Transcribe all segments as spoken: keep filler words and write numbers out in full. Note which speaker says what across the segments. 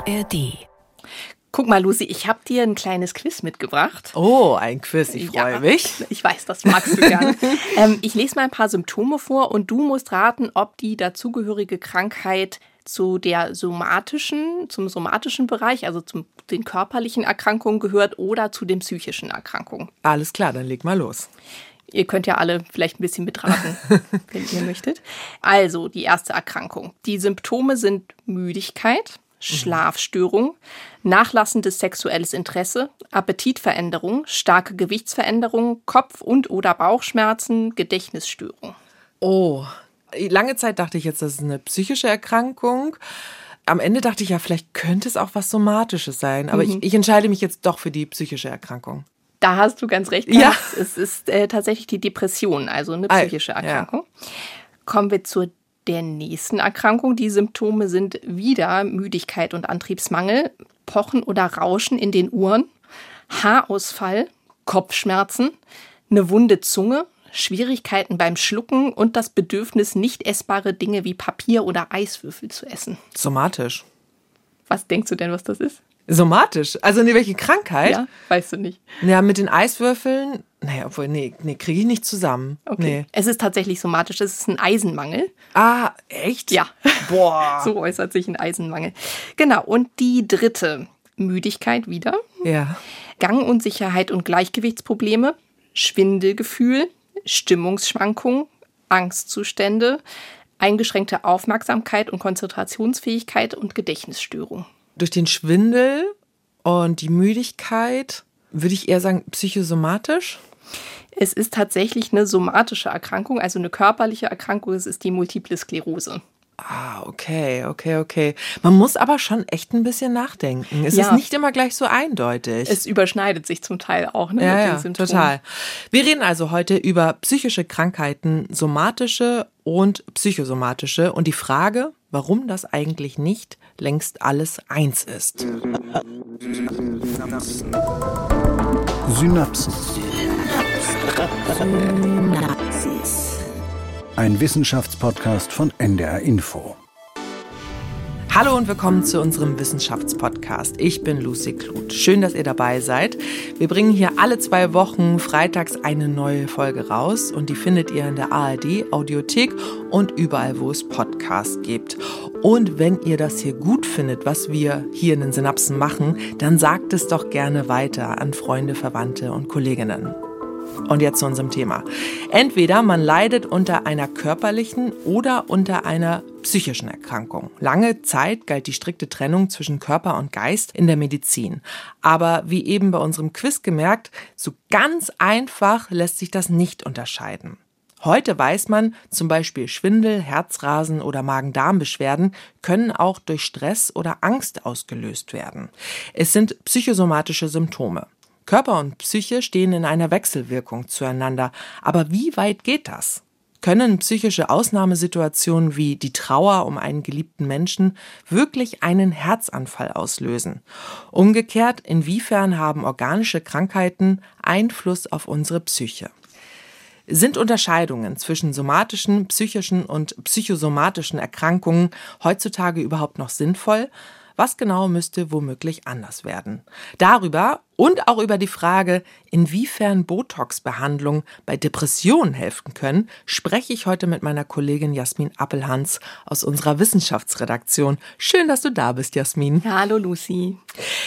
Speaker 1: A R D.
Speaker 2: Guck mal, Lucy, ich habe dir ein kleines Quiz mitgebracht.
Speaker 3: Oh, ein Quiz, ich freue
Speaker 2: ja,
Speaker 3: mich.
Speaker 2: Ich weiß, das magst du gerne. ähm, ich lese mal ein paar Symptome vor und du musst raten, ob die dazugehörige Krankheit zu der somatischen, zum somatischen Bereich, also zu den körperlichen Erkrankungen gehört oder zu den psychischen Erkrankungen.
Speaker 3: Alles klar, dann leg mal los.
Speaker 2: Ihr könnt ja alle vielleicht ein bisschen mitraten, wenn ihr möchtet. Also, die erste Erkrankung. Die Symptome sind Müdigkeit, Schlafstörung, nachlassendes sexuelles Interesse, Appetitveränderung, starke Gewichtsveränderung, Kopf- und oder Bauchschmerzen, Gedächtnisstörung.
Speaker 3: Oh, lange Zeit dachte ich jetzt, das ist eine psychische Erkrankung. Am Ende dachte ich ja, vielleicht könnte es auch was Somatisches sein. Aber mhm. ich, ich entscheide mich jetzt doch für die psychische Erkrankung.
Speaker 2: Da hast du ganz recht.
Speaker 3: Ja.
Speaker 2: Es ist äh, tatsächlich die Depression, also eine psychische Erkrankung. Ja. Kommen wir zur der nächsten Erkrankung. Die Symptome sind wieder Müdigkeit und Antriebsmangel, Pochen oder Rauschen in den Ohren, Haarausfall, Kopfschmerzen, eine wunde Zunge, Schwierigkeiten beim Schlucken und das Bedürfnis, nicht essbare Dinge wie Papier oder Eiswürfel zu essen.
Speaker 3: Somatisch.
Speaker 2: Was denkst du denn, was das ist?
Speaker 3: Somatisch? Also ne, welche Krankheit?
Speaker 2: Ja, weißt du nicht.
Speaker 3: Ja, mit den Eiswürfeln, naja, obwohl, nee, nee kriege ich nicht zusammen.
Speaker 2: Okay.
Speaker 3: Nee.
Speaker 2: Es ist tatsächlich somatisch, es ist ein Eisenmangel.
Speaker 3: Ah, echt?
Speaker 2: Ja.
Speaker 3: Boah.
Speaker 2: So äußert sich ein Eisenmangel. Genau, und die dritte, Müdigkeit wieder.
Speaker 3: Ja.
Speaker 2: Gangunsicherheit und Gleichgewichtsprobleme, Schwindelgefühl, Stimmungsschwankungen, Angstzustände, eingeschränkte Aufmerksamkeit und Konzentrationsfähigkeit und Gedächtnisstörung.
Speaker 3: Durch den Schwindel und die Müdigkeit würde ich eher sagen psychosomatisch.
Speaker 2: Es ist tatsächlich eine somatische Erkrankung, also eine körperliche Erkrankung. Es ist die Multiple Sklerose.
Speaker 3: Ah, okay, okay, okay. Man muss aber schon echt ein bisschen nachdenken. Es
Speaker 2: ja.
Speaker 3: ist nicht immer gleich so eindeutig.
Speaker 2: Es überschneidet sich zum Teil auch ne,
Speaker 3: ja,
Speaker 2: mit den
Speaker 3: ja,
Speaker 2: Symptomen.
Speaker 3: Total. Wir reden also heute über psychische Krankheiten, somatische und psychosomatische und die Frage, warum das eigentlich nicht längst alles eins ist.
Speaker 4: Synapsen.
Speaker 1: Synapsis.
Speaker 4: Ein Wissenschaftspodcast von N D R Info.
Speaker 3: Hallo und willkommen zu unserem Wissenschaftspodcast. Ich bin Lucy Kluth. Schön, dass ihr dabei seid. Wir bringen hier alle zwei Wochen freitags eine neue Folge raus und die findet ihr in der A R D Audiothek und überall, wo es Podcasts gibt. Und wenn ihr das hier gut findet, was wir hier in den Synapsen machen, dann sagt es doch gerne weiter an Freunde, Verwandte und Kolleginnen. Und jetzt zu unserem Thema. Entweder man leidet unter einer körperlichen oder unter einer psychischen Erkrankung. Lange Zeit galt die strikte Trennung zwischen Körper und Geist in der Medizin. Aber wie eben bei unserem Quiz gemerkt, so ganz einfach lässt sich das nicht unterscheiden. Heute weiß man, zum Beispiel Schwindel, Herzrasen oder Magen-Darm-Beschwerden können auch durch Stress oder Angst ausgelöst werden. Es sind psychosomatische Symptome. Körper und Psyche stehen in einer Wechselwirkung zueinander. Aber wie weit geht das? Können psychische Ausnahmesituationen wie die Trauer um einen geliebten Menschen wirklich einen Herzanfall auslösen? Umgekehrt, inwiefern haben organische Krankheiten Einfluss auf unsere Psyche? Sind Unterscheidungen zwischen somatischen, psychischen und psychosomatischen Erkrankungen heutzutage überhaupt noch sinnvoll? Was genau müsste womöglich anders werden? Darüber und auch über die Frage, inwiefern Botox-Behandlungen bei Depressionen helfen können, spreche ich heute mit meiner Kollegin Jasmin Appelhans aus unserer Wissenschaftsredaktion. Schön, dass du da bist, Jasmin.
Speaker 2: Ja, hallo Lucy.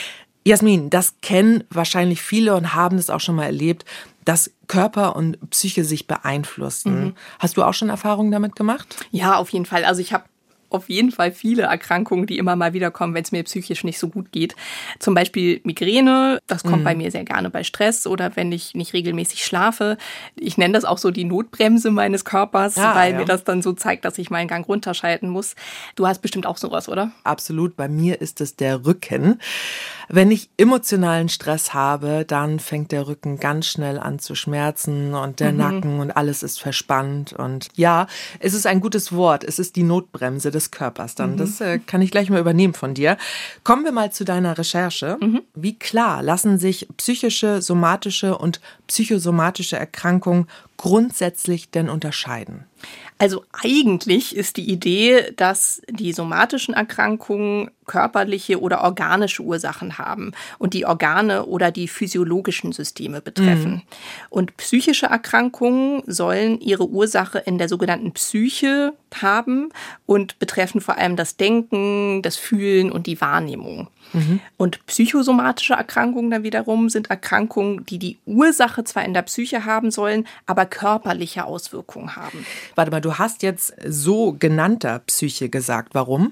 Speaker 3: Jasmin, das kennen wahrscheinlich viele und haben es auch schon mal erlebt, dass Körper und Psyche sich beeinflussen. Mhm. Hast du auch schon Erfahrungen damit gemacht?
Speaker 2: Ja, auf jeden Fall. Also ich habe auf jeden Fall viele Erkrankungen, die immer mal wieder kommen, wenn es mir psychisch nicht so gut geht. Zum Beispiel Migräne, das kommt mhm. bei mir sehr gerne bei Stress oder wenn ich nicht regelmäßig schlafe. Ich nenne das auch so die Notbremse meines Körpers, ja, weil ja. mir das dann so zeigt, dass ich meinen Gang runterschalten muss. Du hast bestimmt auch sowas, oder?
Speaker 3: Absolut, bei mir ist es der Rücken. Wenn ich emotionalen Stress habe, dann fängt der Rücken ganz schnell an zu schmerzen und der mhm. Nacken und alles ist verspannt. Und ja, es ist ein gutes Wort, es ist die Notbremse. des Körpers dann. Mhm. Das äh, kann ich gleich mal übernehmen von dir. Kommen wir mal zu deiner Recherche. Mhm. Wie klar lassen sich psychische, somatische und psychosomatische Erkrankungen grundsätzlich denn unterscheiden?
Speaker 2: Also eigentlich ist die Idee, dass die somatischen Erkrankungen körperliche oder organische Ursachen haben und die Organe oder die physiologischen Systeme betreffen. Mhm. Und psychische Erkrankungen sollen ihre Ursache in der sogenannten Psyche haben und betreffen vor allem das Denken, das Fühlen und die Wahrnehmung. Mhm. Und psychosomatische Erkrankungen dann wiederum sind Erkrankungen, die die Ursache zwar in der Psyche haben sollen, aber körperliche Auswirkungen haben.
Speaker 3: Warte mal, du hast jetzt sogenannter Psyche gesagt. Warum?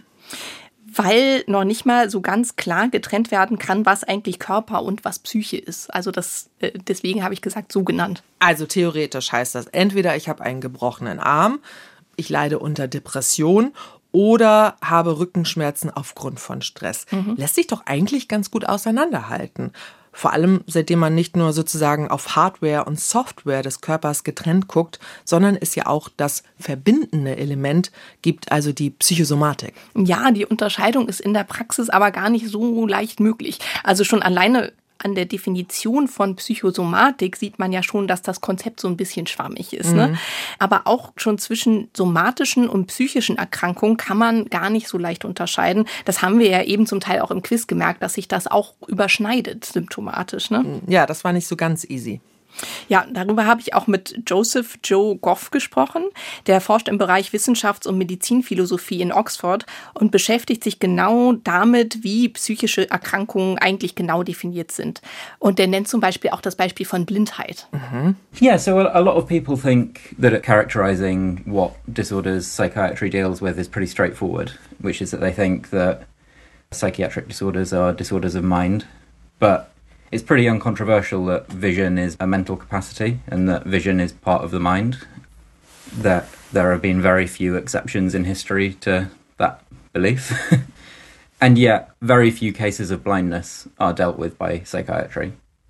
Speaker 2: Weil noch nicht mal so ganz klar getrennt werden kann, was eigentlich Körper und was Psyche ist. Also das, deswegen habe ich gesagt, so genannt.
Speaker 3: Also theoretisch heißt das, entweder ich habe einen gebrochenen Arm, ich leide unter Depression oder habe Rückenschmerzen aufgrund von Stress. Mhm. Lässt sich doch eigentlich ganz gut auseinanderhalten. Vor allem, seitdem man nicht nur sozusagen auf Hardware und Software des Körpers getrennt guckt, sondern es ja auch das verbindende Element gibt, also die Psychosomatik.
Speaker 2: Ja, die Unterscheidung ist in der Praxis aber gar nicht so leicht möglich. Also schon alleine an der Definition von Psychosomatik sieht man ja schon, dass das Konzept so ein bisschen schwammig ist. Mhm. Ne? Aber auch schon zwischen somatischen und psychischen Erkrankungen kann man gar nicht so leicht unterscheiden. Das haben wir ja eben zum Teil auch im Quiz gemerkt, dass sich das auch überschneidet symptomatisch. Ne?
Speaker 3: Ja, das war nicht so ganz easy.
Speaker 2: Ja, darüber habe ich auch mit Joseph Joe Goff gesprochen. Der forscht im Bereich Wissenschafts- und Medizinphilosophie in Oxford und beschäftigt sich genau damit, wie psychische Erkrankungen eigentlich genau definiert sind. Und der nennt zum Beispiel auch das Beispiel von Blindheit.
Speaker 5: Mhm. Yeah, so a lot of people think that characterizing what disorders psychiatry deals with is pretty straightforward, which is that they think that psychiatric disorders are disorders of mind, but it's pretty uncontroversial that vision is a mental capacity and that vision is part of the mind. That there have been very few exceptions in history to that belief. And yet, very few cases of blindness are dealt with by psychiatry.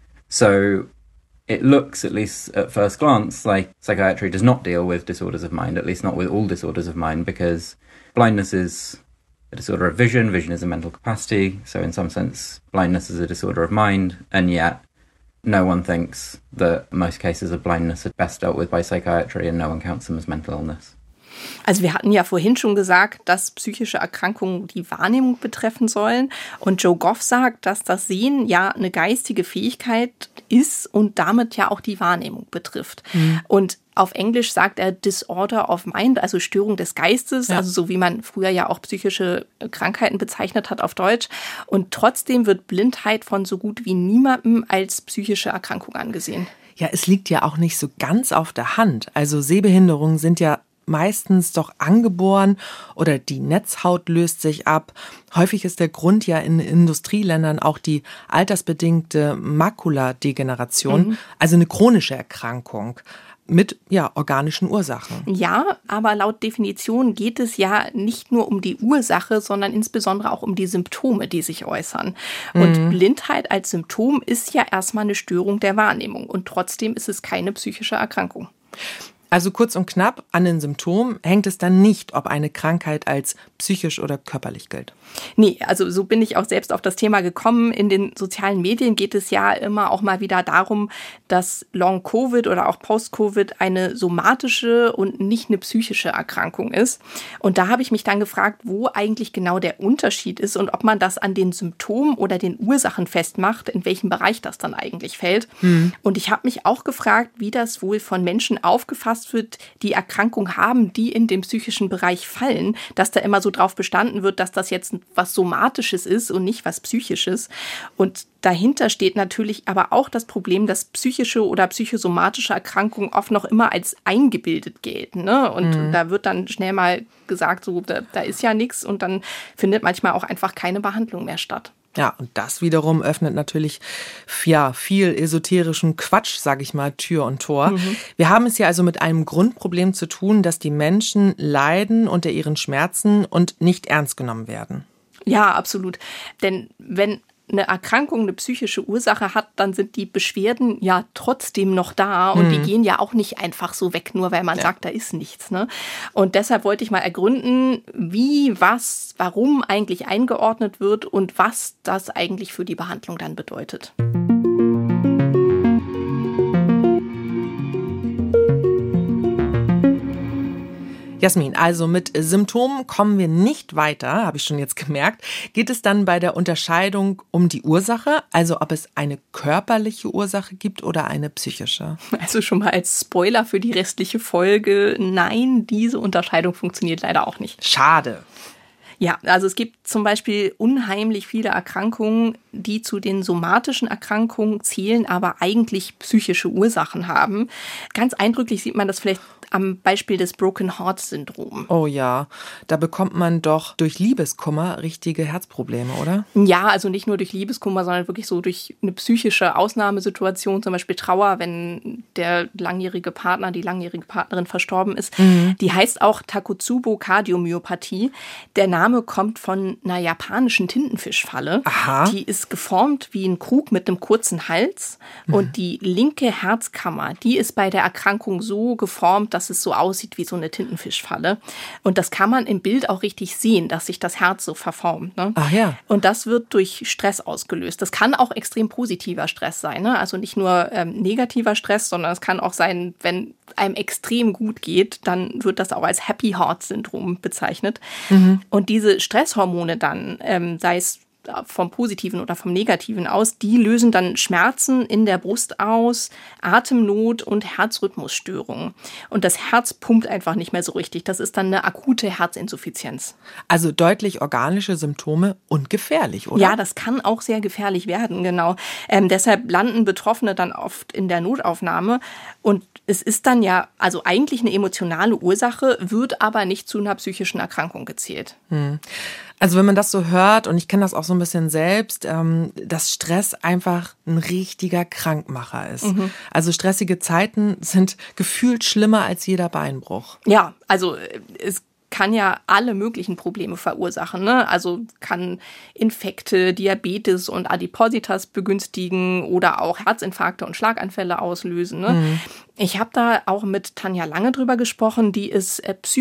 Speaker 5: So it looks, at least at first glance, like psychiatry does not deal with disorders of mind, at least not with all disorders of mind, because blindness is a disorder of vision. Vision is a mental capacity. So in some sense, blindness is a disorder of mind. And yet no one thinks that most cases of blindness are best dealt with by psychiatry and no one counts them as mental illness.
Speaker 2: Also wir hatten ja vorhin schon gesagt, dass psychische Erkrankungen die Wahrnehmung betreffen sollen. Und Joe Goff sagt, dass das Sehen ja eine geistige Fähigkeit ist und damit ja auch die Wahrnehmung betrifft. Mhm. Und auf Englisch sagt er Disorder of Mind, also Störung des Geistes, ja. Also so wie man früher ja auch psychische Krankheiten bezeichnet hat auf Deutsch. Und trotzdem wird Blindheit von so gut wie niemandem als psychische Erkrankung angesehen.
Speaker 3: Ja, es liegt ja auch nicht so ganz auf der Hand. Also Sehbehinderungen sind ja meistens doch angeboren oder die Netzhaut löst sich ab. Häufig ist der Grund ja in Industrieländern auch die altersbedingte Makuladegeneration, mhm. also eine chronische Erkrankung mit ja organischen Ursachen.
Speaker 2: Ja, aber laut Definition geht es ja nicht nur um die Ursache, sondern insbesondere auch um die Symptome, die sich äußern. Und mhm. Blindheit als Symptom ist ja erstmal eine Störung der Wahrnehmung und trotzdem ist es keine psychische Erkrankung.
Speaker 3: Also kurz und knapp, an den Symptomen hängt es dann nicht, ob eine Krankheit als psychisch oder körperlich gilt.
Speaker 2: Nee, also so bin ich auch selbst auf das Thema gekommen. In den sozialen Medien geht es ja immer auch mal wieder darum, dass Long-Covid oder auch Post-Covid eine somatische und nicht eine psychische Erkrankung ist. Und da habe ich mich dann gefragt, wo eigentlich genau der Unterschied ist und ob man das an den Symptomen oder den Ursachen festmacht, in welchem Bereich das dann eigentlich fällt. Hm. Und ich habe mich auch gefragt, wie das wohl von Menschen aufgefasst wird, die Erkrankung haben, die in den psychischen Bereich fallen, dass da immer so drauf bestanden wird, dass das jetzt was Somatisches ist und nicht was Psychisches. Und dahinter steht natürlich aber auch das Problem, dass psychische oder psychosomatische Erkrankungen oft noch immer als eingebildet gelten. Ne? Und mhm. da wird dann schnell mal gesagt, so da, da ist ja nichts und dann findet manchmal auch einfach keine Behandlung mehr statt.
Speaker 3: Ja, und das wiederum öffnet natürlich ja, viel esoterischen Quatsch, sage ich mal, Tür und Tor. Mhm. Wir haben es ja also mit einem Grundproblem zu tun, dass die Menschen leiden unter ihren Schmerzen und nicht ernst genommen werden.
Speaker 2: Ja, absolut. Denn wenn eine Erkrankung eine psychische Ursache hat, dann sind die Beschwerden ja trotzdem noch da und mhm. die gehen ja auch nicht einfach so weg, nur weil man ja. sagt, da ist nichts. Ne? Und deshalb wollte ich mal ergründen, wie, was, warum eigentlich eingeordnet wird und was das eigentlich für die Behandlung dann bedeutet.
Speaker 3: Jasmin, also mit Symptomen kommen wir nicht weiter, habe ich schon jetzt gemerkt. Geht es dann bei der Unterscheidung um die Ursache, also ob es eine körperliche Ursache gibt oder eine psychische?
Speaker 2: Also schon mal als Spoiler für die restliche Folge, nein, diese Unterscheidung funktioniert leider auch nicht.
Speaker 3: Schade.
Speaker 2: Ja, also es gibt zum Beispiel unheimlich viele Erkrankungen, die zu den somatischen Erkrankungen zählen, aber eigentlich psychische Ursachen haben. Ganz eindrücklich sieht man das vielleicht am Beispiel des Broken Heart Syndrom.
Speaker 3: Oh ja, da bekommt man doch durch Liebeskummer richtige Herzprobleme, oder?
Speaker 2: Ja, also nicht nur durch Liebeskummer, sondern wirklich so durch eine psychische Ausnahmesituation, zum Beispiel Trauer, wenn der langjährige Partner, die langjährige Partnerin verstorben ist. Mhm. Die heißt auch Takotsubo-Kardiomyopathie. Der Name kommt von einer japanischen Tintenfischfalle.
Speaker 3: Aha.
Speaker 2: Die ist geformt wie ein Krug mit einem kurzen Hals. Mhm. Und die linke Herzkammer, die ist bei der Erkrankung so geformt, dass es so aussieht wie so eine Tintenfischfalle. Und das kann man im Bild auch richtig sehen, dass sich das Herz so verformt. Ne?
Speaker 3: Ach ja.
Speaker 2: Und das wird durch Stress ausgelöst. Das kann auch extrem positiver Stress sein. Ne? Also nicht nur ähm, negativer Stress, sondern es kann auch sein, wenn einem extrem gut geht, dann wird das auch als Happy Heart Syndrom bezeichnet. Mhm. Und diese Stresshormone dann, ähm, sei es vom Positiven oder vom Negativen aus, die lösen dann Schmerzen in der Brust aus, Atemnot und Herzrhythmusstörungen. Und das Herz pumpt einfach nicht mehr so richtig. Das ist dann eine akute Herzinsuffizienz.
Speaker 3: Also deutlich organische Symptome und gefährlich, oder?
Speaker 2: Ja, das kann auch sehr gefährlich werden, genau. Ähm, deshalb landen Betroffene dann oft in der Notaufnahme. Und es ist dann ja also eigentlich eine emotionale Ursache, wird aber nicht zu einer psychischen Erkrankung gezählt.
Speaker 3: Hm. Also wenn man das so hört, und ich kenne das auch so ein bisschen selbst, ähm, dass Stress einfach ein richtiger Krankmacher ist. Mhm. Also stressige Zeiten sind gefühlt schlimmer als jeder Beinbruch.
Speaker 2: Ja, also es kann ja alle möglichen Probleme verursachen. Ne? Also kann Infekte, Diabetes und Adipositas begünstigen oder auch Herzinfarkte und Schlaganfälle auslösen. Ne? Mhm. Ich habe da auch mit Tanja Lange drüber gesprochen, die ist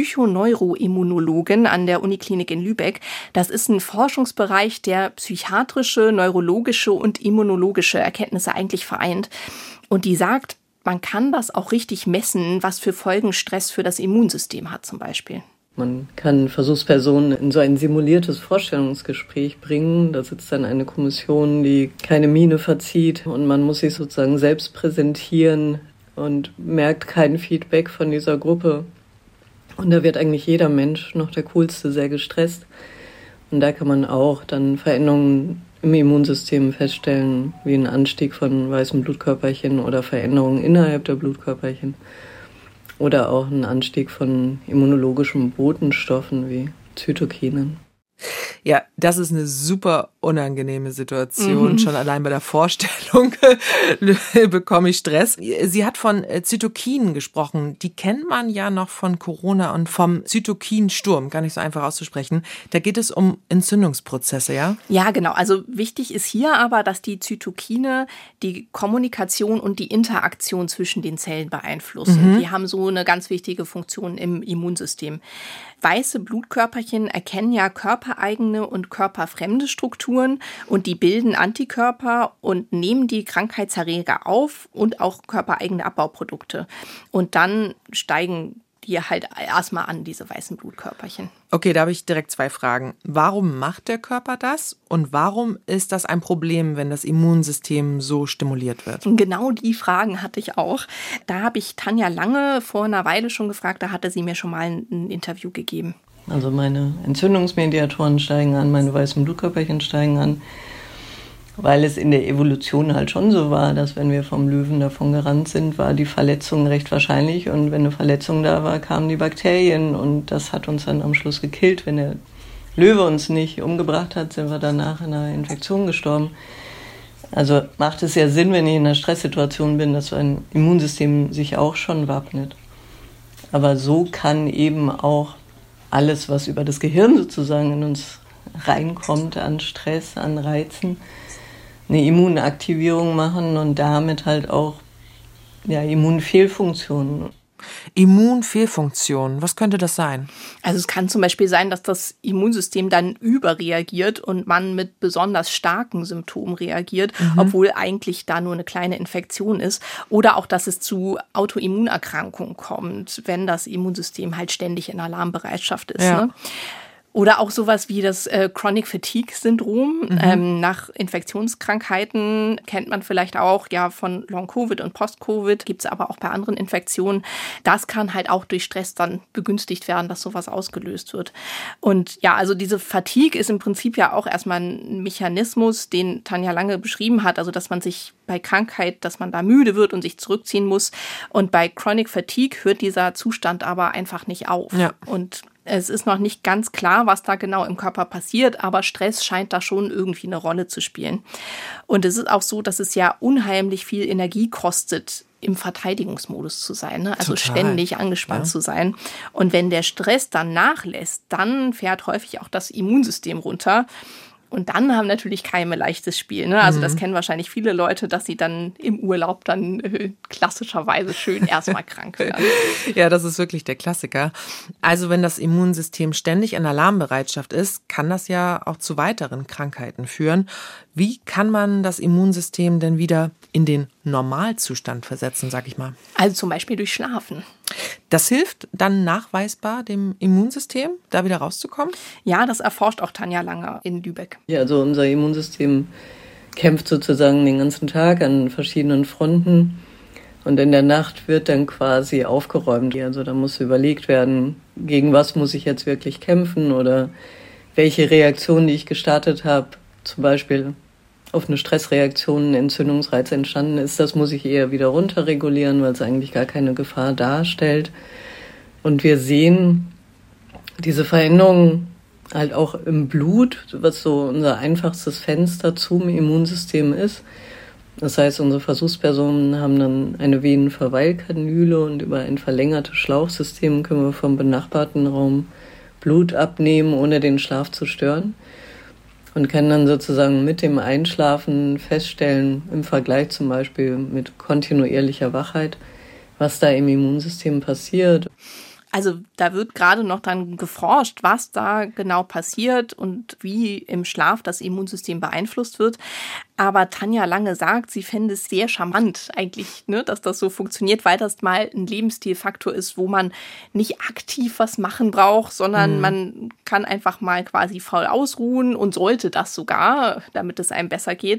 Speaker 2: Psychoneuroimmunologin an der Uniklinik in Lübeck. Das ist ein Forschungsbereich, der psychiatrische, neurologische und immunologische Erkenntnisse eigentlich vereint. Und die sagt, man kann das auch richtig messen, was für Folgen Stress für das Immunsystem hat zum Beispiel.
Speaker 6: Man kann Versuchspersonen in so ein simuliertes Vorstellungsgespräch bringen. Da sitzt dann eine Kommission, die keine Miene verzieht und man muss sich sozusagen selbst präsentieren und merkt kein Feedback von dieser Gruppe. Und da wird eigentlich jeder Mensch, noch der Coolste, sehr gestresst. Und da kann man auch dann Veränderungen im Immunsystem feststellen, wie ein Anstieg von weißen Blutkörperchen oder Veränderungen innerhalb der Blutkörperchen. Oder auch ein Anstieg von immunologischen Botenstoffen wie Zytokinen.
Speaker 3: Ja, das ist eine super unangenehme Situation. Mhm. Schon allein bei der Vorstellung bekomme ich Stress. Sie hat von Zytokinen gesprochen. Die kennt man ja noch von Corona und vom Zytokinsturm. Gar nicht so einfach auszusprechen. Da geht es um Entzündungsprozesse, ja?
Speaker 2: Ja, genau. Also wichtig ist hier aber, dass die Zytokine die Kommunikation und die Interaktion zwischen den Zellen beeinflussen. Mhm. Die haben so eine ganz wichtige Funktion im Immunsystem. Weiße Blutkörperchen erkennen ja körpereigene und körperfremde Strukturen und die bilden Antikörper und nehmen die Krankheitserreger auf und auch körpereigene Abbauprodukte. Und dann steigen die halt erstmal an, diese weißen Blutkörperchen.
Speaker 3: Okay, da habe ich direkt zwei Fragen. Warum macht der Körper das? Und warum ist das ein Problem, wenn das Immunsystem so stimuliert wird?
Speaker 2: Genau die Fragen hatte ich auch. Da habe ich Tanja Lange vor einer Weile schon gefragt, da hatte sie mir schon mal ein Interview gegeben.
Speaker 6: Also meine Entzündungsmediatoren steigen an, meine weißen Blutkörperchen steigen an, weil es in der Evolution halt schon so war, dass wenn wir vom Löwen davon gerannt sind, war die Verletzung recht wahrscheinlich. Und wenn eine Verletzung da war, kamen die Bakterien und das hat uns dann am Schluss gekillt. Wenn der Löwe uns nicht umgebracht hat, sind wir danach in einer Infektion gestorben. Also macht es ja Sinn, wenn ich in einer Stresssituation bin, dass so ein Immunsystem sich auch schon wappnet. Aber so kann eben auch alles, was über das Gehirn sozusagen in uns reinkommt an Stress, an Reizen, eine Immunaktivierung machen und damit halt auch ja, Immunfehlfunktionen.
Speaker 3: Immunfehlfunktionen, was könnte das sein?
Speaker 2: Also es kann zum Beispiel sein, dass das Immunsystem dann überreagiert und man mit besonders starken Symptomen reagiert, mhm. obwohl eigentlich da nur eine kleine Infektion ist. Oder auch, dass es zu Autoimmunerkrankungen kommt, wenn das Immunsystem halt ständig in Alarmbereitschaft ist. Ja. Ne? Oder auch sowas wie das äh, Chronic Fatigue Syndrom. Mhm. Ähm, nach Infektionskrankheiten kennt man vielleicht auch ja von Long-Covid und Post-Covid, gibt es aber auch bei anderen Infektionen. Das kann halt auch durch Stress dann begünstigt werden, dass sowas ausgelöst wird. Und ja, also diese Fatigue ist im Prinzip ja auch erstmal ein Mechanismus, den Tanja Lange beschrieben hat, also dass man sich bei Krankheit, dass man da müde wird und sich zurückziehen muss. Und bei Chronic Fatigue hört dieser Zustand aber einfach nicht auf. Ja. Und es ist noch nicht ganz klar, was da genau im Körper passiert, aber Stress scheint da schon irgendwie eine Rolle zu spielen. Und es ist auch so, dass es ja unheimlich viel Energie kostet, im Verteidigungsmodus zu sein, ne? Also Total. ständig angespannt ja. zu sein. Und wenn der Stress dann nachlässt, dann fährt häufig auch das Immunsystem runter. Und dann haben natürlich Keime leichtes Spiel. Ne? Also mhm. das kennen wahrscheinlich viele Leute, dass sie dann im Urlaub dann äh, klassischerweise schön erstmal krank werden.
Speaker 3: Ja, das ist wirklich der Klassiker. Also wenn das Immunsystem ständig in Alarmbereitschaft ist, kann das ja auch zu weiteren Krankheiten führen. Wie kann man das Immunsystem denn wieder in den Normalzustand versetzen, sag ich mal?
Speaker 2: Also zum Beispiel durch Schlafen.
Speaker 3: Das hilft dann nachweisbar dem Immunsystem, da wieder rauszukommen?
Speaker 2: Ja, das erforscht auch Tanja Lange in Lübeck.
Speaker 6: Ja, also unser Immunsystem kämpft sozusagen den ganzen Tag an verschiedenen Fronten und in der Nacht wird dann quasi aufgeräumt. Also da muss überlegt werden, gegen was muss ich jetzt wirklich kämpfen oder welche Reaktion, die ich gestartet habe, zum Beispiel auf eine Stressreaktion, ein Entzündungsreiz entstanden ist, das muss ich eher wieder runterregulieren, weil es eigentlich gar keine Gefahr darstellt. Und wir sehen diese Veränderungen halt auch im Blut, was so unser einfachstes Fenster zum Immunsystem ist. Das heißt, unsere Versuchspersonen haben dann eine Venenverweilkanüle und über ein verlängertes Schlauchsystem können wir vom benachbarten Raum Blut abnehmen, ohne den Schlaf zu stören. Und können dann sozusagen mit dem Einschlafen feststellen, im Vergleich zum Beispiel mit kontinuierlicher Wachheit, was da im Immunsystem passiert.
Speaker 2: Also da wird gerade noch dann geforscht, was da genau passiert und wie im Schlaf das Immunsystem beeinflusst wird. Aber Tanja Lange sagt, sie fände es sehr charmant eigentlich, ne, dass das so funktioniert, weil das mal ein Lebensstilfaktor ist, wo man nicht aktiv was machen braucht, sondern mhm. man kann einfach mal quasi faul ausruhen und sollte das sogar, damit es einem besser geht.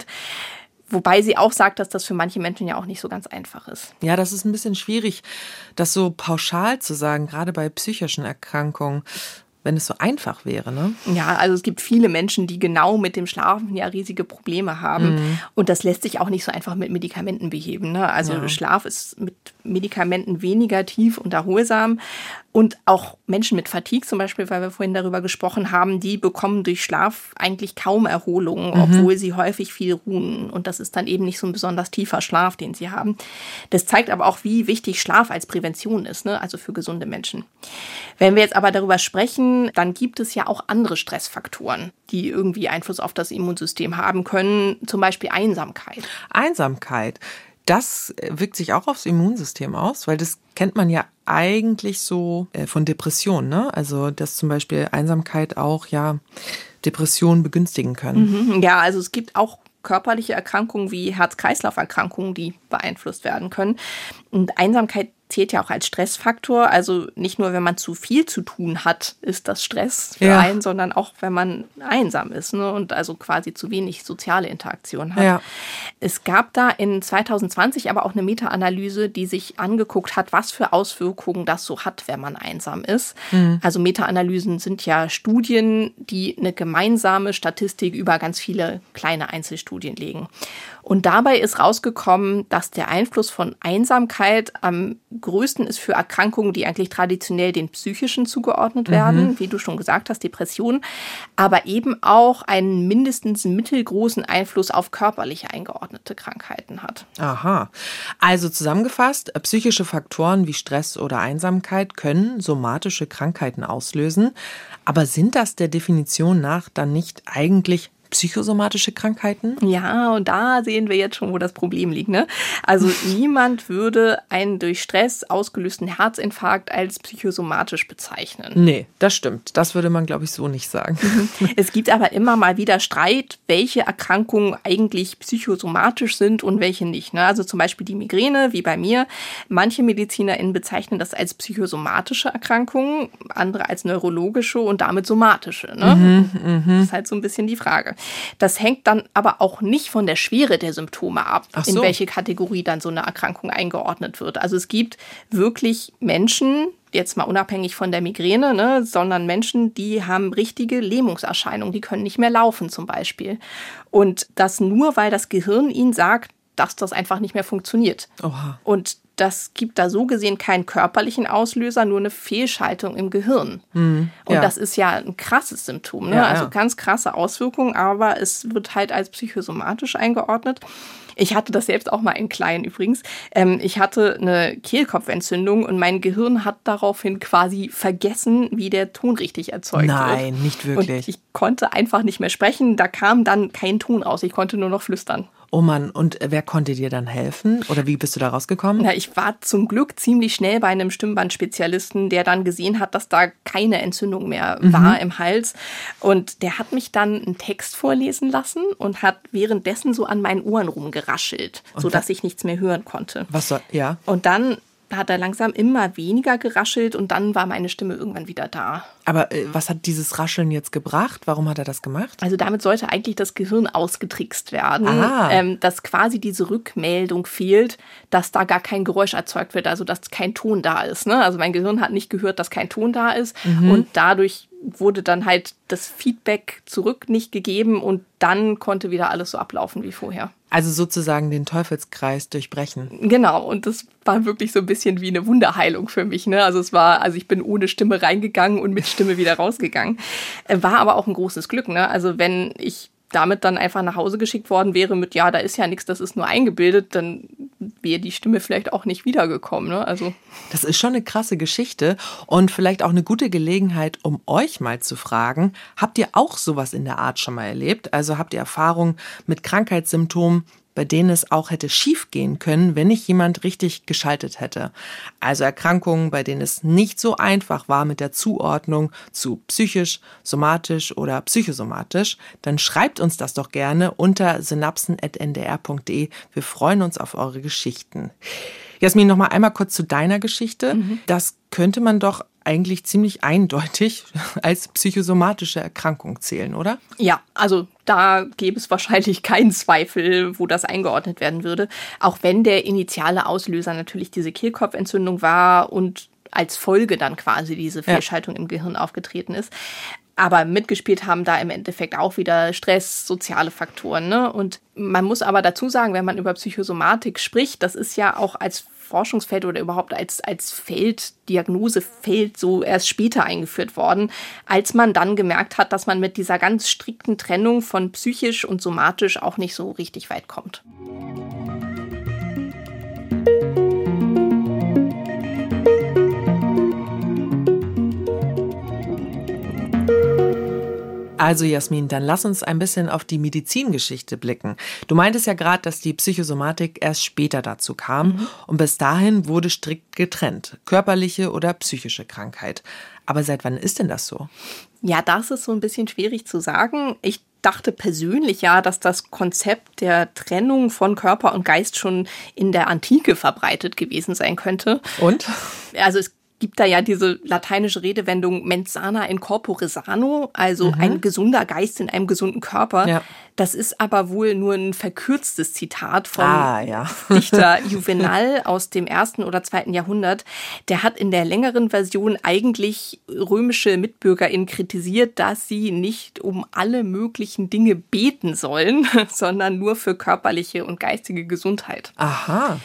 Speaker 2: Wobei sie auch sagt, dass das für manche Menschen ja auch nicht so ganz einfach ist.
Speaker 3: Ja, das ist ein bisschen schwierig, das so pauschal zu sagen, gerade bei psychischen Erkrankungen, wenn es so einfach wäre, ne?
Speaker 2: Ja, also es gibt viele Menschen, die genau mit dem Schlafen ja riesige Probleme haben. Mhm. Und das lässt sich auch nicht so einfach mit Medikamenten beheben, ne? Also ja. Schlaf ist mit Medikamenten weniger tief und erholsam. Und auch Menschen mit Fatigue zum Beispiel, weil wir vorhin darüber gesprochen haben, die bekommen durch Schlaf eigentlich kaum Erholung, mhm. obwohl sie häufig viel ruhen. Und das ist dann eben nicht so ein besonders tiefer Schlaf, den sie haben. Das zeigt aber auch, wie wichtig Schlaf als Prävention ist, ne? Also für gesunde Menschen. Wenn wir jetzt aber darüber sprechen, dann gibt es ja auch andere Stressfaktoren, die irgendwie Einfluss auf das Immunsystem haben können, zum Beispiel Einsamkeit.
Speaker 3: Einsamkeit. Das wirkt sich auch aufs Immunsystem aus, weil das kennt man ja eigentlich so von Depressionen, ne? Also dass zum Beispiel Einsamkeit auch ja Depressionen begünstigen können.
Speaker 2: Mhm, ja, also es gibt auch körperliche Erkrankungen wie Herz-Kreislauf-Erkrankungen, die beeinflusst werden können. Und Einsamkeit zählt ja auch als Stressfaktor. Also nicht nur, wenn man zu viel zu tun hat, ist das Stress für ja. einen, sondern auch, wenn man einsam ist, ne? Und also quasi zu wenig soziale Interaktion hat. Ja. Es gab da in zwanzig zwanzig aber auch eine Meta-Analyse, die sich angeguckt hat, was für Auswirkungen das so hat, wenn man einsam ist. Mhm. Also Meta-Analysen sind ja Studien, die eine gemeinsame Statistik über ganz viele kleine Einzelstudien legen. Und dabei ist rausgekommen, dass der Einfluss von Einsamkeit am größten ist für Erkrankungen, die eigentlich traditionell den psychischen zugeordnet werden, mhm. wie du schon gesagt hast, Depressionen, aber eben auch einen mindestens mittelgroßen Einfluss auf körperlich eingeordnete Krankheiten hat.
Speaker 3: Aha. Also zusammengefasst, psychische Faktoren wie Stress oder Einsamkeit können somatische Krankheiten auslösen. Aber sind das der Definition nach dann nicht eigentlich psychosomatische Krankheiten?
Speaker 2: Ja, und da sehen wir jetzt schon, wo das Problem liegt, ne? Also niemand würde einen durch Stress ausgelösten Herzinfarkt als psychosomatisch bezeichnen.
Speaker 3: Nee, das stimmt. Das würde man, glaube ich, so nicht sagen.
Speaker 2: Es gibt aber immer mal wieder Streit, welche Erkrankungen eigentlich psychosomatisch sind und welche nicht, ne? Also zum Beispiel die Migräne, wie bei mir. Manche MedizinerInnen bezeichnen das als psychosomatische Erkrankungen, andere als neurologische und damit somatische, ne?
Speaker 3: Mhm, mh.
Speaker 2: Das ist halt so ein bisschen die Frage. Das hängt dann aber auch nicht von der Schwere der Symptome ab,
Speaker 3: Ach so.
Speaker 2: in welche Kategorie dann so eine Erkrankung eingeordnet wird. Also es gibt wirklich Menschen, jetzt mal unabhängig von der Migräne, ne, sondern Menschen, die haben richtige Lähmungserscheinungen, die können nicht mehr laufen zum Beispiel. Und das nur, weil das Gehirn ihnen sagt, dass das einfach nicht mehr funktioniert.
Speaker 3: Oha.
Speaker 2: Und das gibt da so gesehen keinen körperlichen Auslöser, nur eine Fehlschaltung im Gehirn.
Speaker 3: Mhm,
Speaker 2: und
Speaker 3: ja.
Speaker 2: das ist ja ein krasses Symptom, ne?
Speaker 3: Ja,
Speaker 2: Also
Speaker 3: ja.
Speaker 2: ganz krasse Auswirkungen, aber es wird halt als psychosomatisch eingeordnet. Ich hatte das selbst auch mal in klein übrigens. Ähm, ich hatte eine Kehlkopfentzündung und mein Gehirn hat daraufhin quasi vergessen, wie der Ton richtig erzeugt wird.
Speaker 3: Nein, nicht wirklich.
Speaker 2: Und ich konnte einfach nicht mehr sprechen. Da kam dann kein Ton raus. Ich konnte nur noch flüstern.
Speaker 3: Oh Mann, und wer konnte dir dann helfen? Oder wie bist du da rausgekommen?
Speaker 2: Na, ich war zum Glück ziemlich schnell bei einem Stimmbandsspezialisten, der dann gesehen hat, dass da keine Entzündung mehr
Speaker 3: Mhm.
Speaker 2: war im Hals. Und der hat mich dann einen Text vorlesen lassen und hat währenddessen so an meinen Ohren rumgeraschelt,
Speaker 3: Und
Speaker 2: sodass
Speaker 3: was-
Speaker 2: ich nichts mehr hören konnte.
Speaker 3: Was soll, ja?
Speaker 2: Und dann hat er langsam immer weniger geraschelt und dann war meine Stimme irgendwann wieder da.
Speaker 3: Aber äh, was hat dieses Rascheln jetzt gebracht? Warum hat er das gemacht?
Speaker 2: Also damit sollte eigentlich das Gehirn ausgetrickst werden,
Speaker 3: Ah.
Speaker 2: ähm, dass quasi diese Rückmeldung fehlt, dass da gar kein Geräusch erzeugt wird, also dass kein Ton da ist. Ne? Also mein Gehirn hat nicht gehört, dass kein Ton da ist und dadurch wurde dann halt das Feedback zurück nicht gegeben und dann konnte wieder alles so ablaufen wie vorher.
Speaker 3: Also sozusagen den Teufelskreis durchbrechen.
Speaker 2: Genau, und das war wirklich so ein bisschen wie eine Wunderheilung für mich. Ne? Also es war, also ich bin ohne Stimme reingegangen und mit Stimme wieder rausgegangen. Äh, War aber auch ein großes Glück. Ne? Also wenn ich damit dann einfach nach Hause geschickt worden wäre mit, ja, da ist ja nichts, das ist nur eingebildet, dann wäre die Stimme vielleicht auch nicht wiedergekommen. Ne? Also
Speaker 3: Das ist schon eine krasse Geschichte und vielleicht auch eine gute Gelegenheit, um euch mal zu fragen, habt ihr auch sowas in der Art schon mal erlebt? Also habt ihr Erfahrung mit Krankheitssymptomen, bei denen es auch hätte schief gehen können, wenn nicht jemand richtig geschaltet hätte? Also Erkrankungen, bei denen es nicht so einfach war mit der Zuordnung zu psychisch, somatisch oder psychosomatisch, dann schreibt uns das doch gerne unter synapsen at n d r punkt d e. Wir freuen uns auf eure Geschichten. Jasmin, noch mal einmal kurz zu deiner Geschichte. Mhm. Das könnte man doch eigentlich ziemlich eindeutig als psychosomatische Erkrankung zählen, oder?
Speaker 2: ja, also da gäbe es wahrscheinlich keinen Zweifel, wo das eingeordnet werden würde. Auch wenn der initiale Auslöser natürlich diese Kehlkopfentzündung war und als Folge dann quasi diese Fehlschaltung ja. im Gehirn aufgetreten ist. Aber mitgespielt haben da im Endeffekt auch wieder Stress, soziale Faktoren. Ne? Und man muss aber dazu sagen, wenn man über Psychosomatik spricht, das ist ja auch als Forschungsfeld oder überhaupt als, als Feld, Diagnosefeld so erst später eingeführt worden, als man dann gemerkt hat, dass man mit dieser ganz strikten Trennung von psychisch und somatisch auch nicht so richtig weit kommt.
Speaker 3: Also Jasmin, dann lass uns ein bisschen auf die Medizingeschichte blicken. Du meintest ja gerade, dass die Psychosomatik erst später dazu kam mhm. und bis dahin wurde strikt getrennt, körperliche oder psychische Krankheit. Aber seit wann ist denn das so?
Speaker 2: Ja, das ist so ein bisschen schwierig zu sagen. Ich dachte persönlich ja, dass das Konzept der Trennung von Körper und Geist schon in der Antike verbreitet gewesen sein könnte.
Speaker 3: Und?
Speaker 2: Also es gibt da ja diese lateinische Redewendung mens sana in corpore sano, also mhm. ein gesunder Geist in einem gesunden Körper. Ja. Das ist aber wohl nur ein verkürztes Zitat vom
Speaker 3: ah, ja.
Speaker 2: Dichter Juvenal aus dem ersten oder zweiten Jahrhundert. Der hat in der längeren Version eigentlich römische MitbürgerInnen kritisiert, dass sie nicht um alle möglichen Dinge beten sollen, sondern nur für körperliche und geistige Gesundheit.
Speaker 3: Aha.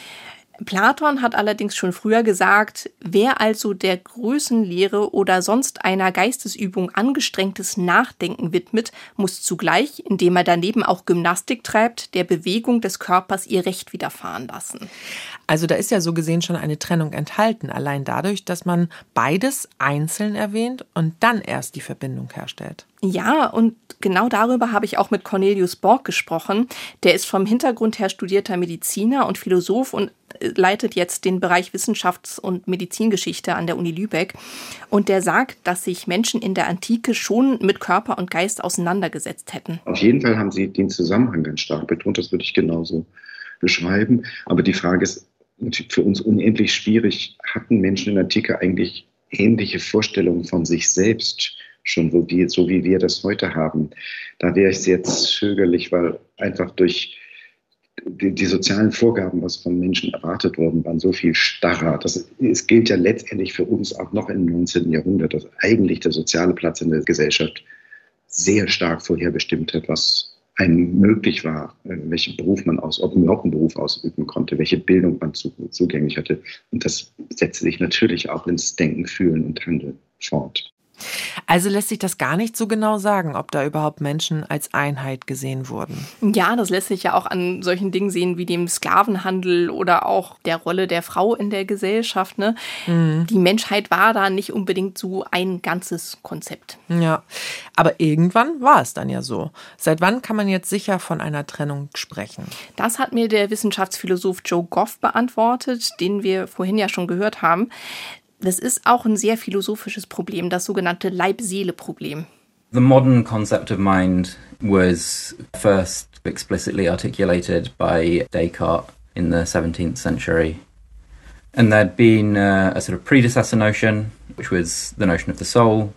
Speaker 2: Platon hat allerdings schon früher gesagt, wer also der Größenlehre oder sonst einer Geistesübung angestrengtes Nachdenken widmet, muss zugleich, indem er daneben auch Gymnastik treibt, der Bewegung des Körpers ihr Recht widerfahren lassen.
Speaker 3: Also da ist ja so gesehen schon eine Trennung enthalten, allein dadurch, dass man beides einzeln erwähnt und dann erst die Verbindung herstellt.
Speaker 2: Ja, und genau darüber habe ich auch mit Cornelius Borg gesprochen. Der ist vom Hintergrund her studierter Mediziner und Philosoph und leitet jetzt den Bereich Wissenschafts- und Medizingeschichte an der Uni Lübeck. Und der sagt, dass sich Menschen in der Antike schon mit Körper und Geist auseinandergesetzt hätten.
Speaker 7: Auf jeden Fall haben sie den Zusammenhang ganz stark betont, das würde ich genauso beschreiben. Aber die Frage ist für uns unendlich schwierig, hatten Menschen in der Antike eigentlich ähnliche Vorstellungen von sich selbst schon, wo die, so wie wir das heute haben? Da wäre ich jetzt zögerlich, weil einfach durch die, die sozialen Vorgaben, was von Menschen erwartet worden, waren so viel starrer. Das, es gilt ja letztendlich für uns auch noch im neunzehnten Jahrhundert, dass eigentlich der soziale Platz in der Gesellschaft sehr stark vorherbestimmt hat, was einem möglich war, welchen Beruf man aus, ob man überhaupt einen Beruf ausüben konnte, welche Bildung man zu, zugänglich hatte. Und das setzte sich natürlich auch ins Denken, Fühlen und Handeln fort.
Speaker 3: Also lässt sich das gar nicht so genau sagen, ob da überhaupt Menschen als Einheit gesehen wurden.
Speaker 2: Ja, das lässt sich ja auch an solchen Dingen sehen wie dem Sklavenhandel oder auch der Rolle der Frau in der Gesellschaft. Ne? Mhm. Die Menschheit war da nicht unbedingt so ein ganzes Konzept.
Speaker 3: Ja, aber irgendwann war es dann ja so. Seit wann kann man jetzt sicher von einer Trennung sprechen?
Speaker 2: Das hat mir der Wissenschaftsphilosoph Joe Goff beantwortet, den wir vorhin ja schon gehört haben. Das ist auch ein sehr philosophisches Problem, das sogenannte Leib-Seele-Problem.
Speaker 5: The modern concept of mind was first explicitly articulated by Descartes in the seventeenth century. And there'd been uh, a sort of predecessor notion, which was the notion of the soul.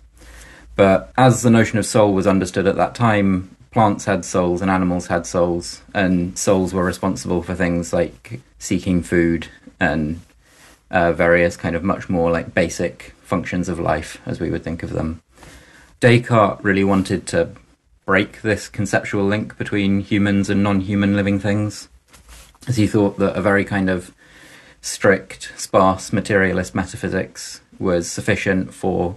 Speaker 5: But as the notion of soul was understood at that time, plants had souls and animals had souls, and souls were responsible for things like seeking food and Uh, various kind of much more like basic functions of life as we would think of them. Descartes really wanted to break this conceptual link between humans and non-human living things, as he thought that a very kind of strict, sparse materialist metaphysics was sufficient for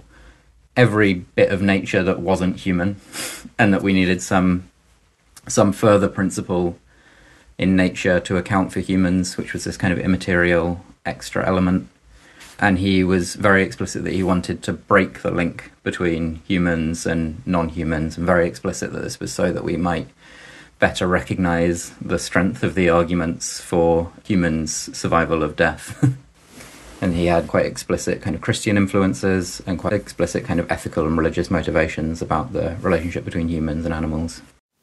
Speaker 5: every bit of nature that wasn't human, and that we needed some some further principle in nature to account for humans, which was this kind of immaterial extra element. And he was very explicit that he wanted to break the link between humans and non-humans, and very explicit that this was so that we might better recognize the strength of the arguments for humans' survival of death. And he had quite explicit kind of Christian influences and quite explicit kind of ethical and religious motivations about the relationship between humans and animals.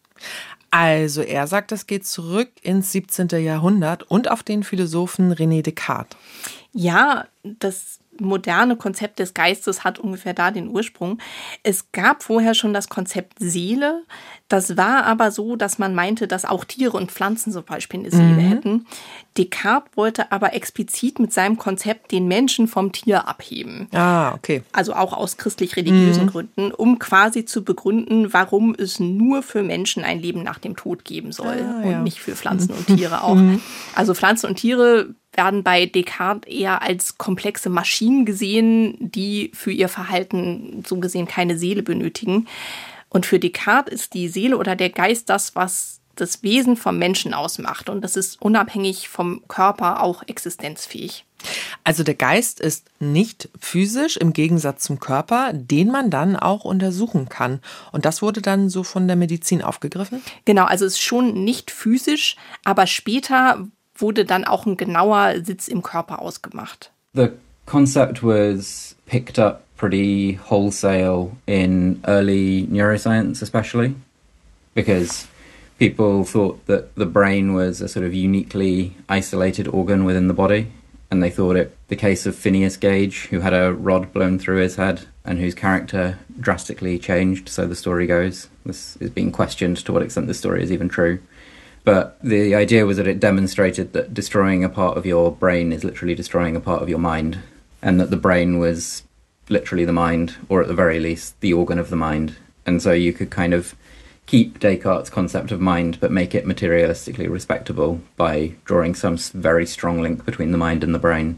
Speaker 3: Also er sagt, es geht zurück ins siebzehnten Jahrhundert und auf den Philosophen René Descartes.
Speaker 2: Ja, das moderne Konzept des Geistes hat ungefähr da den Ursprung. Es gab vorher schon das Konzept Seele. Das war aber so, dass man meinte, dass auch Tiere und Pflanzen zum Beispiel eine Seele mhm. hätten. Descartes wollte aber explizit mit seinem Konzept den Menschen vom Tier abheben.
Speaker 3: Ah, okay.
Speaker 2: Also auch aus christlich-religiösen mhm. Gründen, um quasi zu begründen, warum es nur für Menschen ein Leben nach dem Tod geben soll ah, und ja. nicht für Pflanzen und Tiere auch. Also Pflanzen und Tiere werden bei Descartes eher als komplexe Maschinen gesehen, die für ihr Verhalten so gesehen keine Seele benötigen. Und für Descartes ist die Seele oder der Geist das, was das Wesen vom Menschen ausmacht. Und das ist unabhängig vom Körper auch existenzfähig.
Speaker 3: Also der Geist ist nicht physisch im Gegensatz zum Körper, den man dann auch untersuchen kann. Und das wurde dann so von der Medizin aufgegriffen?
Speaker 2: Genau, also es ist schon nicht physisch, aber später wurde dann auch ein genauer Sitz im Körper ausgemacht.
Speaker 5: The concept was picked up pretty wholesale in early neuroscience especially, because people thought that the brain was a sort of uniquely isolated organ within the body, And they thought it the case of Phineas Gage, who had a rod blown through his head and whose character drastically changed, so the story goes. This is being questioned to what extent this story is even true. But the idea was that it demonstrated that destroying a part of your brain is literally destroying a part of your mind, and that the brain was literally the mind, or at the very least, the organ of the mind. And so you could kind of keep Descartes' concept of mind, but make it materialistically respectable by drawing some very strong link between the mind and the brain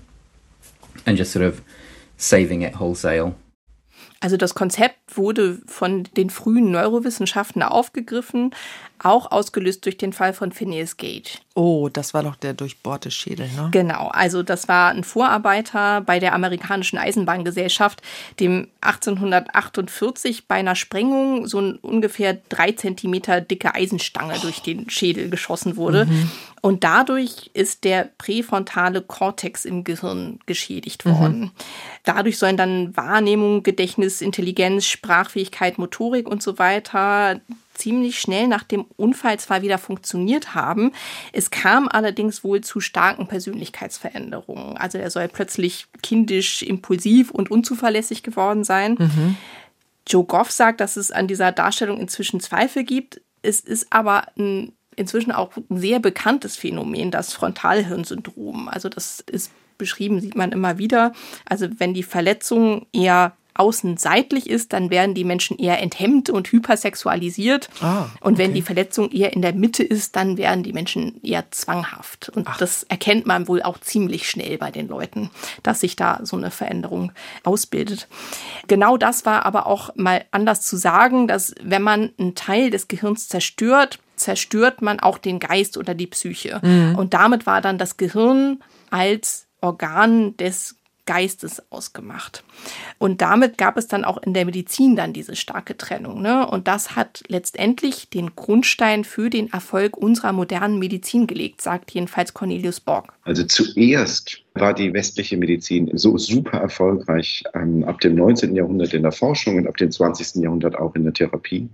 Speaker 5: and just sort of saving it wholesale.
Speaker 2: Also das Konzept wurde von den frühen Neurowissenschaften aufgegriffen, auch ausgelöst durch den Fall von Phineas Gage.
Speaker 3: Oh, das war doch der durchbohrte Schädel, ne?
Speaker 2: Genau, also das war ein Vorarbeiter bei der amerikanischen Eisenbahngesellschaft, dem achtzehnhundertachtundvierzig bei einer Sprengung so ein ungefähr drei Zentimeter dicke Eisenstange durch den Schädel geschossen wurde. Mhm. Und dadurch ist der präfrontale Kortex im Gehirn geschädigt worden. Mhm. Dadurch sollen dann Wahrnehmung, Gedächtnis, Intelligenz, Sprachfähigkeit, Motorik und so weiter ziemlich schnell nach dem Unfall zwar wieder funktioniert haben. Es kam allerdings wohl zu starken Persönlichkeitsveränderungen. Also er soll plötzlich kindisch, impulsiv und unzuverlässig geworden sein. Mhm. Joe Goff sagt, dass es an dieser Darstellung inzwischen Zweifel gibt. Es ist aber ein inzwischen auch ein sehr bekanntes Phänomen, das Frontalhirnsyndrom. Also das ist beschrieben, sieht man immer wieder. Also wenn die Verletzung eher außenseitlich ist, dann werden die Menschen eher enthemmt und hypersexualisiert. Ah, okay. Und wenn die Verletzung eher in der Mitte ist, dann werden die Menschen eher zwanghaft. Und Ach. das erkennt man wohl auch ziemlich schnell bei den Leuten, dass sich da so eine Veränderung ausbildet. Genau das war aber auch mal anders zu sagen, dass wenn man einen Teil des Gehirns zerstört, zerstört man auch den Geist oder die Psyche. Mhm. Und damit war dann das Gehirn als Organ des Geistes ausgemacht. Und damit gab es dann auch in der Medizin dann diese starke Trennung, ne? Und das hat letztendlich den Grundstein für den Erfolg unserer modernen Medizin gelegt, sagt jedenfalls Cornelius Borg.
Speaker 7: Also zuerst war die westliche Medizin so super erfolgreich, ähm, ab dem neunzehnten Jahrhundert in der Forschung und ab dem zwanzigsten Jahrhundert auch in der Therapie,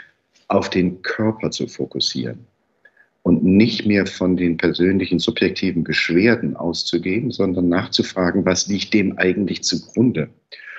Speaker 7: auf den Körper zu fokussieren. Und nicht mehr von den persönlichen, subjektiven Beschwerden auszugehen, sondern nachzufragen, was liegt dem eigentlich zugrunde.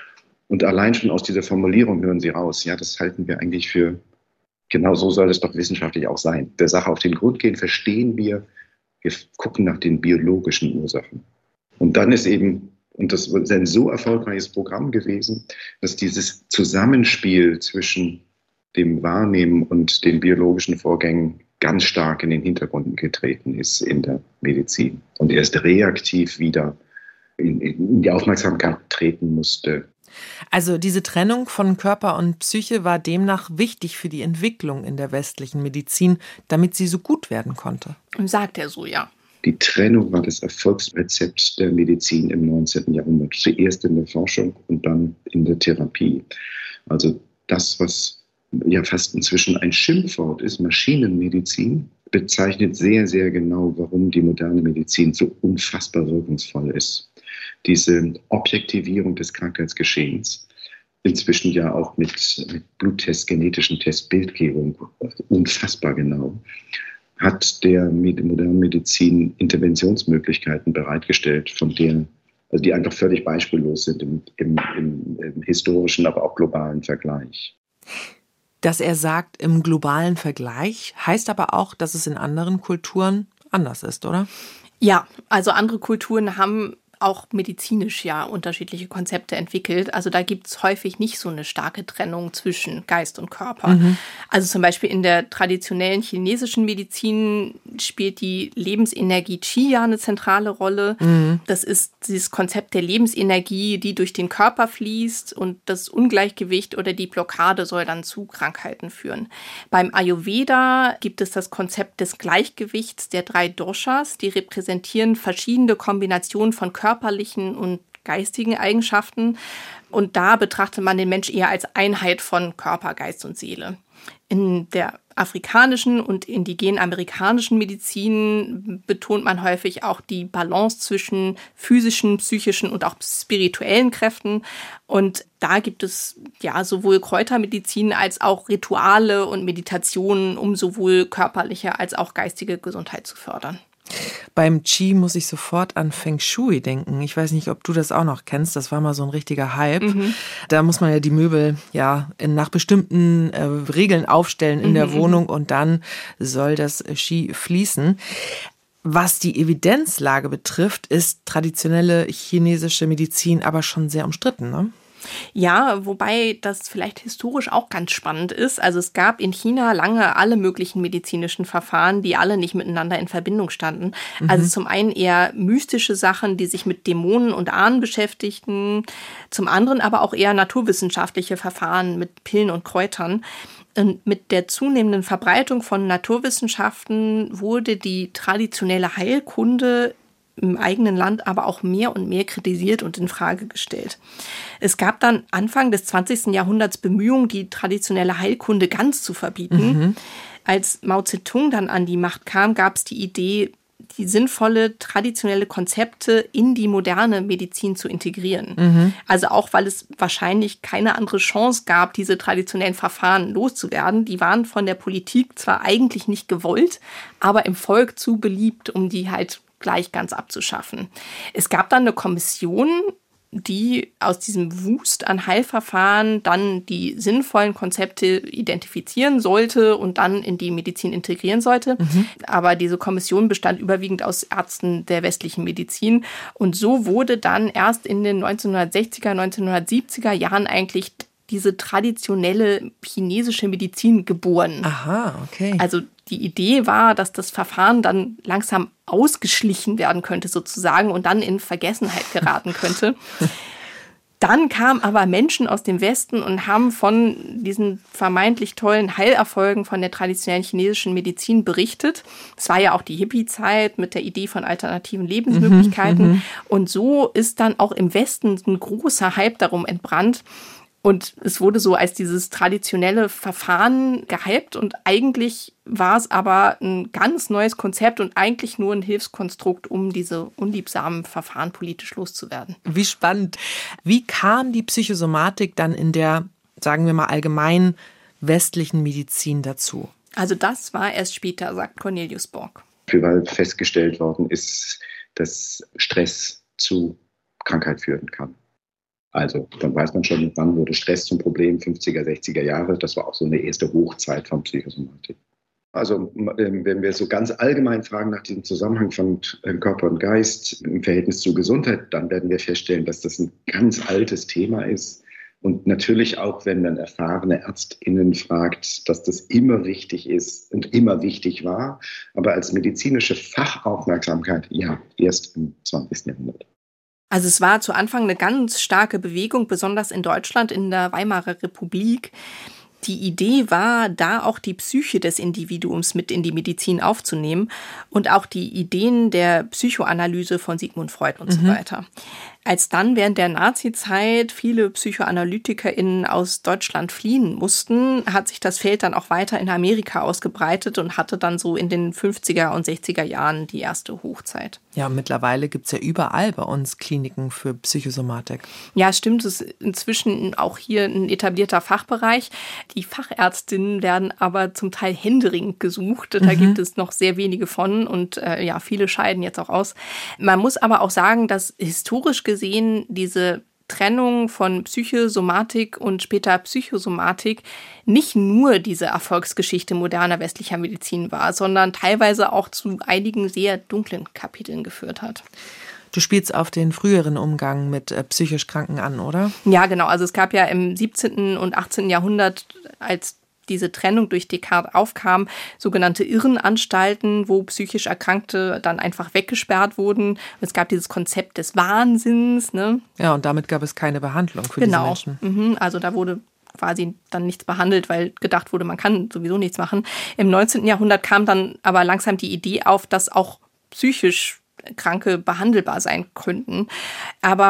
Speaker 7: Und allein schon aus dieser Formulierung hören Sie raus, ja, das halten wir eigentlich für, genau so soll es doch wissenschaftlich auch sein. Der Sache auf den Grund gehen, verstehen wir, wir gucken nach den biologischen Ursachen. Und dann ist eben, und das ist ein so erfolgreiches Programm gewesen, dass dieses Zusammenspiel zwischen dem Wahrnehmen und den biologischen Vorgängen ganz stark in den Hintergrund getreten ist in der Medizin und erst reaktiv wieder in, in die Aufmerksamkeit treten musste.
Speaker 3: Also diese Trennung von Körper und Psyche war demnach wichtig für die Entwicklung in der westlichen Medizin, damit sie so gut werden konnte.
Speaker 2: Sagt er so, ja.
Speaker 7: Die Trennung war das Erfolgsrezept der Medizin im neunzehnten Jahrhundert. Zuerst in der Forschung und dann in der Therapie. Also das, was ja fast inzwischen ein Schimpfwort ist, Maschinenmedizin, bezeichnet sehr, sehr genau, warum die moderne Medizin so unfassbar wirkungsvoll ist. Diese Objektivierung des Krankheitsgeschehens, inzwischen ja auch mit, mit Bluttests, genetischen Tests, Bildgebung, unfassbar genau, hat der modernen Medizin Interventionsmöglichkeiten bereitgestellt, von denen, also die einfach völlig beispiellos sind im, im, im, im historischen, aber auch globalen Vergleich.
Speaker 3: Dass er sagt, im globalen Vergleich, heißt aber auch, dass es in anderen Kulturen anders ist, oder?
Speaker 2: Ja, also andere Kulturen haben auch medizinisch ja unterschiedliche Konzepte entwickelt. Also da gibt es häufig nicht so eine starke Trennung zwischen Geist und Körper. Mhm. Also zum Beispiel in der traditionellen chinesischen Medizin spielt die Lebensenergie Qi ja eine zentrale Rolle. Mhm. Das ist dieses Konzept der Lebensenergie, die durch den Körper fließt, und das Ungleichgewicht oder die Blockade soll dann zu Krankheiten führen. Beim Ayurveda gibt es das Konzept des Gleichgewichts der drei Doshas. Die repräsentieren verschiedene Kombinationen von Körper körperlichen und geistigen Eigenschaften. Und da betrachtet man den Mensch eher als Einheit von Körper, Geist und Seele. In der afrikanischen und indigenen amerikanischen Medizin betont man häufig auch die Balance zwischen physischen, psychischen und auch spirituellen Kräften. Und da gibt es ja sowohl Kräutermedizin als auch Rituale und Meditationen, um sowohl körperliche als auch geistige Gesundheit zu fördern.
Speaker 3: Beim Qi muss ich sofort an Feng Shui denken. Ich weiß nicht, ob du das auch noch kennst. Das war mal so ein richtiger Hype. Mhm. Da muss man ja die Möbel ja in, nach bestimmten äh, Regeln aufstellen in mhm. der Wohnung und dann soll das Qi fließen. Was die Evidenzlage betrifft, ist traditionelle chinesische Medizin aber schon sehr umstritten, ne?
Speaker 2: Ja, wobei das vielleicht historisch auch ganz spannend ist. Also es gab in China lange alle möglichen medizinischen Verfahren, die alle nicht miteinander in Verbindung standen. Mhm. Also zum einen eher mystische Sachen, die sich mit Dämonen und Ahnen beschäftigten, zum anderen aber auch eher naturwissenschaftliche Verfahren mit Pillen und Kräutern. Und mit der zunehmenden Verbreitung von Naturwissenschaften wurde die traditionelle Heilkunde im eigenen Land aber auch mehr und mehr kritisiert und in Frage gestellt. Es gab dann Anfang des zwanzigsten Jahrhunderts Bemühungen, die traditionelle Heilkunde ganz zu verbieten. Mhm. Als Mao Zedong dann an die Macht kam, gab es die Idee, die sinnvolle traditionelle Konzepte in die moderne Medizin zu integrieren. Mhm. Also auch, weil es wahrscheinlich keine andere Chance gab, diese traditionellen Verfahren loszuwerden. Die waren von der Politik zwar eigentlich nicht gewollt, aber im Volk zu beliebt, um die halt gleich ganz abzuschaffen. Es gab dann eine Kommission, die aus diesem Wust an Heilverfahren dann die sinnvollen Konzepte identifizieren sollte und dann in die Medizin integrieren sollte. Mhm. Aber diese Kommission bestand überwiegend aus Ärzten der westlichen Medizin. Und so wurde dann erst in den neunzehnhundertsechziger, neunzehnhundertsiebziger Jahren eigentlich diese traditionelle chinesische Medizin geboren.
Speaker 3: Aha, okay.
Speaker 2: Also die Idee war, dass das Verfahren dann langsam ausgeschlichen werden könnte sozusagen und dann in Vergessenheit geraten könnte. Dann kamen aber Menschen aus dem Westen und haben von diesen vermeintlich tollen Heilerfolgen von der traditionellen chinesischen Medizin berichtet. Es war ja auch die Hippie-Zeit mit der Idee von alternativen Lebensmöglichkeiten. Mhm, und so ist dann auch im Westen ein großer Hype darum entbrannt. Und es wurde so als dieses traditionelle Verfahren gehypt und eigentlich war es aber ein ganz neues Konzept und eigentlich nur ein Hilfskonstrukt, um diese unliebsamen Verfahren politisch loszuwerden.
Speaker 3: Wie spannend. Wie kam die Psychosomatik dann in der, sagen wir mal, allgemein westlichen Medizin dazu?
Speaker 2: Also das war erst später, sagt Cornelius Borg.
Speaker 7: Weil festgestellt worden ist, dass Stress zu Krankheit führen kann. Also dann weiß man schon, wann wurde Stress zum Problem, fünfziger, sechziger Jahre. Das war auch so eine erste Hochzeit von Psychosomatik. Also wenn wir so ganz allgemein fragen nach diesem Zusammenhang von Körper und Geist im Verhältnis zur Gesundheit, dann werden wir feststellen, dass das ein ganz altes Thema ist. Und natürlich auch, wenn man erfahrene ÄrztInnen fragt, dass das immer wichtig ist und immer wichtig war. Aber als medizinische Fachaufmerksamkeit, ja, erst im zwanzigsten Jahrhundert.
Speaker 2: Also es war zu Anfang eine ganz starke Bewegung, besonders in Deutschland in der Weimarer Republik. Die Idee war, da auch die Psyche des Individuums mit in die Medizin aufzunehmen und auch die Ideen der Psychoanalyse von Sigmund Freud und mhm. so weiter. Als dann während der Nazizeit viele PsychoanalytikerInnen aus Deutschland fliehen mussten, hat sich das Feld dann auch weiter in Amerika ausgebreitet und hatte dann so in den fünfziger und sechziger Jahren die erste Hochzeit.
Speaker 3: Ja, mittlerweile gibt es ja überall bei uns Kliniken für Psychosomatik.
Speaker 2: Ja, stimmt. Es ist inzwischen auch hier ein etablierter Fachbereich. Die Fachärztinnen werden aber zum Teil händeringend gesucht. Da mhm. gibt es noch sehr wenige von und äh, ja, viele scheiden jetzt auch aus. Man muss aber auch sagen, dass historisch gesehen sehen, diese Trennung von Psychosomatik und später Psychosomatik nicht nur diese Erfolgsgeschichte moderner westlicher Medizin war, sondern teilweise auch zu einigen sehr dunklen Kapiteln geführt hat.
Speaker 3: Du spielst auf den früheren Umgang mit äh, psychisch Kranken an, oder?
Speaker 2: Ja, genau. Also es gab ja im siebzehnten und achtzehnten Jahrhundert, als diese Trennung durch Descartes aufkam, sogenannte Irrenanstalten, wo psychisch Erkrankte dann einfach weggesperrt wurden. Es gab dieses Konzept des Wahnsinns. Ne?
Speaker 3: Ja, und damit gab es keine Behandlung für
Speaker 2: genau.
Speaker 3: diese Menschen.
Speaker 2: Mhm, also da wurde quasi dann nichts behandelt, weil gedacht wurde, man kann sowieso nichts machen. Im neunzehnten Jahrhundert kam dann aber langsam die Idee auf, dass auch psychisch Kranke behandelbar sein könnten. Aber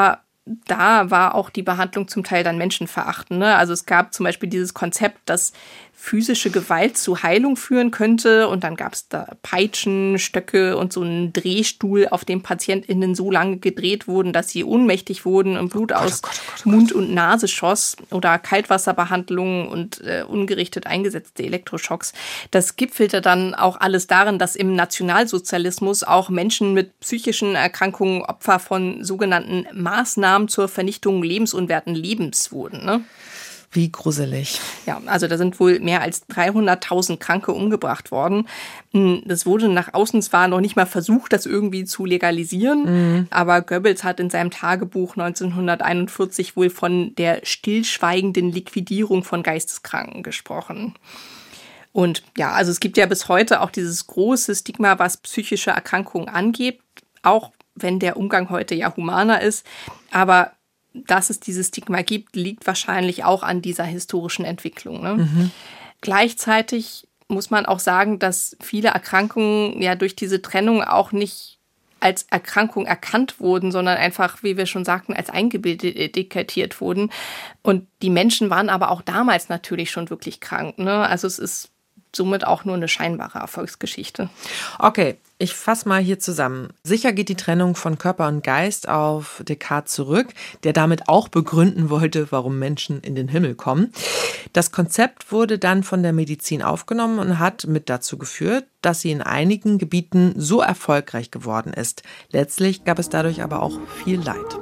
Speaker 2: da war auch die Behandlung zum Teil dann menschenverachtend. Ne? Also es gab zum Beispiel dieses Konzept, dass physische Gewalt zu Heilung führen könnte. Und dann gab es da Peitschen, Stöcke und so einen Drehstuhl, auf dem PatientInnen so lange gedreht wurden, dass sie ohnmächtig wurden und Blut
Speaker 3: oh Gott,
Speaker 2: aus
Speaker 3: oh Gott, oh Gott, oh
Speaker 2: Mund und Nase schoss. Oder Kaltwasserbehandlungen und äh, ungerichtet eingesetzte Elektroschocks. Das gipfelte dann auch alles darin, dass im Nationalsozialismus auch Menschen mit psychischen Erkrankungen Opfer von sogenannten Maßnahmen zur Vernichtung lebensunwerten Lebens wurden. Ne?
Speaker 3: Wie gruselig.
Speaker 2: Ja, also da sind wohl mehr als dreihunderttausend Kranke umgebracht worden. Das wurde nach außen zwar noch nicht mal versucht, das irgendwie zu legalisieren, mhm. aber Goebbels hat in seinem Tagebuch neunzehnhunderteinundvierzig wohl von der stillschweigenden Liquidierung von Geisteskranken gesprochen. Und ja, also es gibt ja bis heute auch dieses große Stigma, was psychische Erkrankungen angeht, auch wenn der Umgang heute ja humaner ist. Aber dass es dieses Stigma gibt, liegt wahrscheinlich auch an dieser historischen Entwicklung. Ne? Mhm. Gleichzeitig muss man auch sagen, dass viele Erkrankungen ja durch diese Trennung auch nicht als Erkrankung erkannt wurden, sondern einfach, wie wir schon sagten, als eingebildet etikettiert wurden. Und die Menschen waren aber auch damals natürlich schon wirklich krank. Ne? Also es ist somit auch nur eine scheinbare Erfolgsgeschichte.
Speaker 3: Okay, ich fasse mal hier zusammen. Sicher geht die Trennung von Körper und Geist auf Descartes zurück, der damit auch begründen wollte, warum Menschen in den Himmel kommen. Das Konzept wurde dann von der Medizin aufgenommen und hat mit dazu geführt, dass sie in einigen Gebieten so erfolgreich geworden ist. Letztlich gab es dadurch aber auch viel Leid.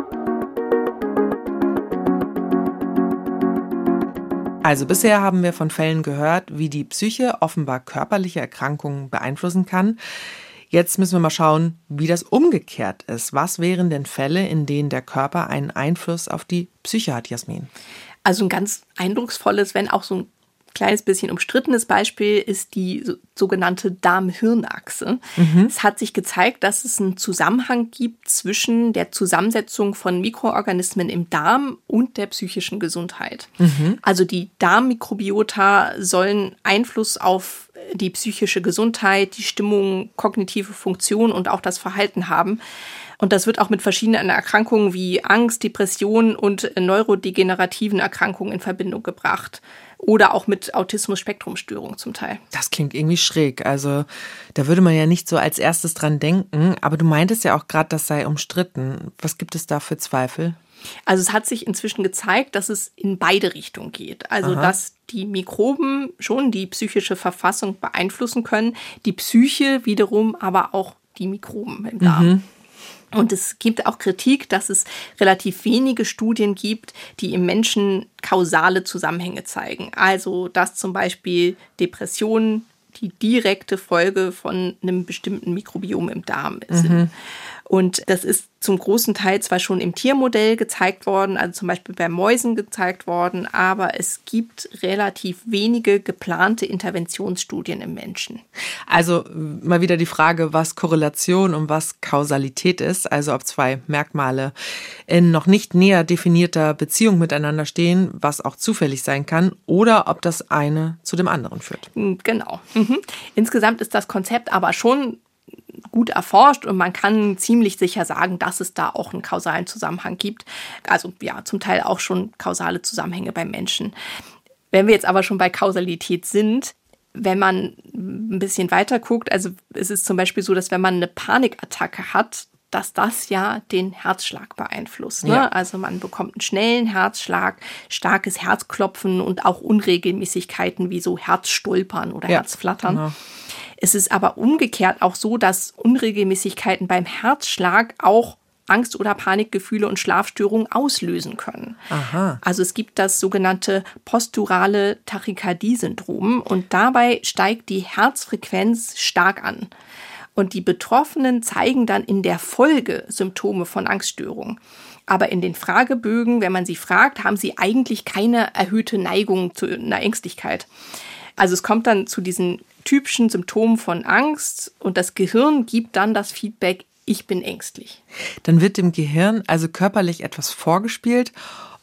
Speaker 3: Also bisher haben wir von Fällen gehört, wie die Psyche offenbar körperliche Erkrankungen beeinflussen kann. Jetzt müssen wir mal schauen, wie das umgekehrt ist. Was wären denn Fälle, in denen der Körper einen Einfluss auf die Psyche hat, Jasmin?
Speaker 2: Also ein ganz eindrucksvolles, wenn auch so ein kleines bisschen umstrittenes Beispiel ist die so, sogenannte Darm-Hirn-Achse. Mhm. Es hat sich gezeigt, dass es einen Zusammenhang gibt zwischen der Zusammensetzung von Mikroorganismen im Darm und der psychischen Gesundheit. Mhm. Also die Darmmikrobiota sollen Einfluss auf die psychische Gesundheit, die Stimmung, kognitive Funktion und auch das Verhalten haben. Und das wird auch mit verschiedenen Erkrankungen wie Angst, Depression und neurodegenerativen Erkrankungen in Verbindung gebracht. Oder auch mit Autismus-Spektrum-Störung zum Teil.
Speaker 3: Das klingt irgendwie schräg. Also da würde man ja nicht so als erstes dran denken. Aber du meintest ja auch gerade, das sei umstritten. Was gibt es da für Zweifel?
Speaker 2: Also es hat sich inzwischen gezeigt, dass es in beide Richtungen geht. Also Aha. dass die Mikroben schon die psychische Verfassung beeinflussen können, die Psyche wiederum aber auch die Mikroben im Darm. Mhm. Und es gibt auch Kritik, dass es relativ wenige Studien gibt, die im Menschen kausale Zusammenhänge zeigen. Also dass zum Beispiel Depressionen die direkte Folge von einem bestimmten Mikrobiom im Darm sind. Mhm. Und das ist zum großen Teil zwar schon im Tiermodell gezeigt worden, also zum Beispiel bei Mäusen gezeigt worden, aber es gibt relativ wenige geplante Interventionsstudien im Menschen.
Speaker 3: Also mal wieder die Frage, was Korrelation und was Kausalität ist, also ob zwei Merkmale in noch nicht näher definierter Beziehung miteinander stehen, was auch zufällig sein kann, oder ob das eine zu dem anderen führt.
Speaker 2: Genau. Mhm. Insgesamt ist das Konzept aber schon gut erforscht und man kann ziemlich sicher sagen, dass es da auch einen kausalen Zusammenhang gibt. Also ja, zum Teil auch schon kausale Zusammenhänge beim Menschen. Wenn wir jetzt aber schon bei Kausalität sind, wenn man ein bisschen weiter guckt, also es ist zum Beispiel so, dass wenn man eine Panikattacke hat, dass das ja den Herzschlag beeinflusst. Ne? Ja. Also man bekommt einen schnellen Herzschlag, starkes Herzklopfen und auch Unregelmäßigkeiten wie so Herzstolpern oder ja. Herzflattern. Genau. Es ist aber umgekehrt auch so, dass Unregelmäßigkeiten beim Herzschlag auch Angst- oder Panikgefühle und Schlafstörungen auslösen können. Aha. Also es gibt das sogenannte posturale Tachykardie-Syndrom und dabei steigt die Herzfrequenz stark an. Und die Betroffenen zeigen dann in der Folge Symptome von Angststörungen. Aber in den Fragebögen, wenn man sie fragt, haben sie eigentlich keine erhöhte Neigung zu einer Ängstlichkeit. Also es kommt dann zu diesen typischen Symptomen von Angst und das Gehirn gibt dann das Feedback, ich bin ängstlich.
Speaker 3: Dann wird dem Gehirn also körperlich etwas vorgespielt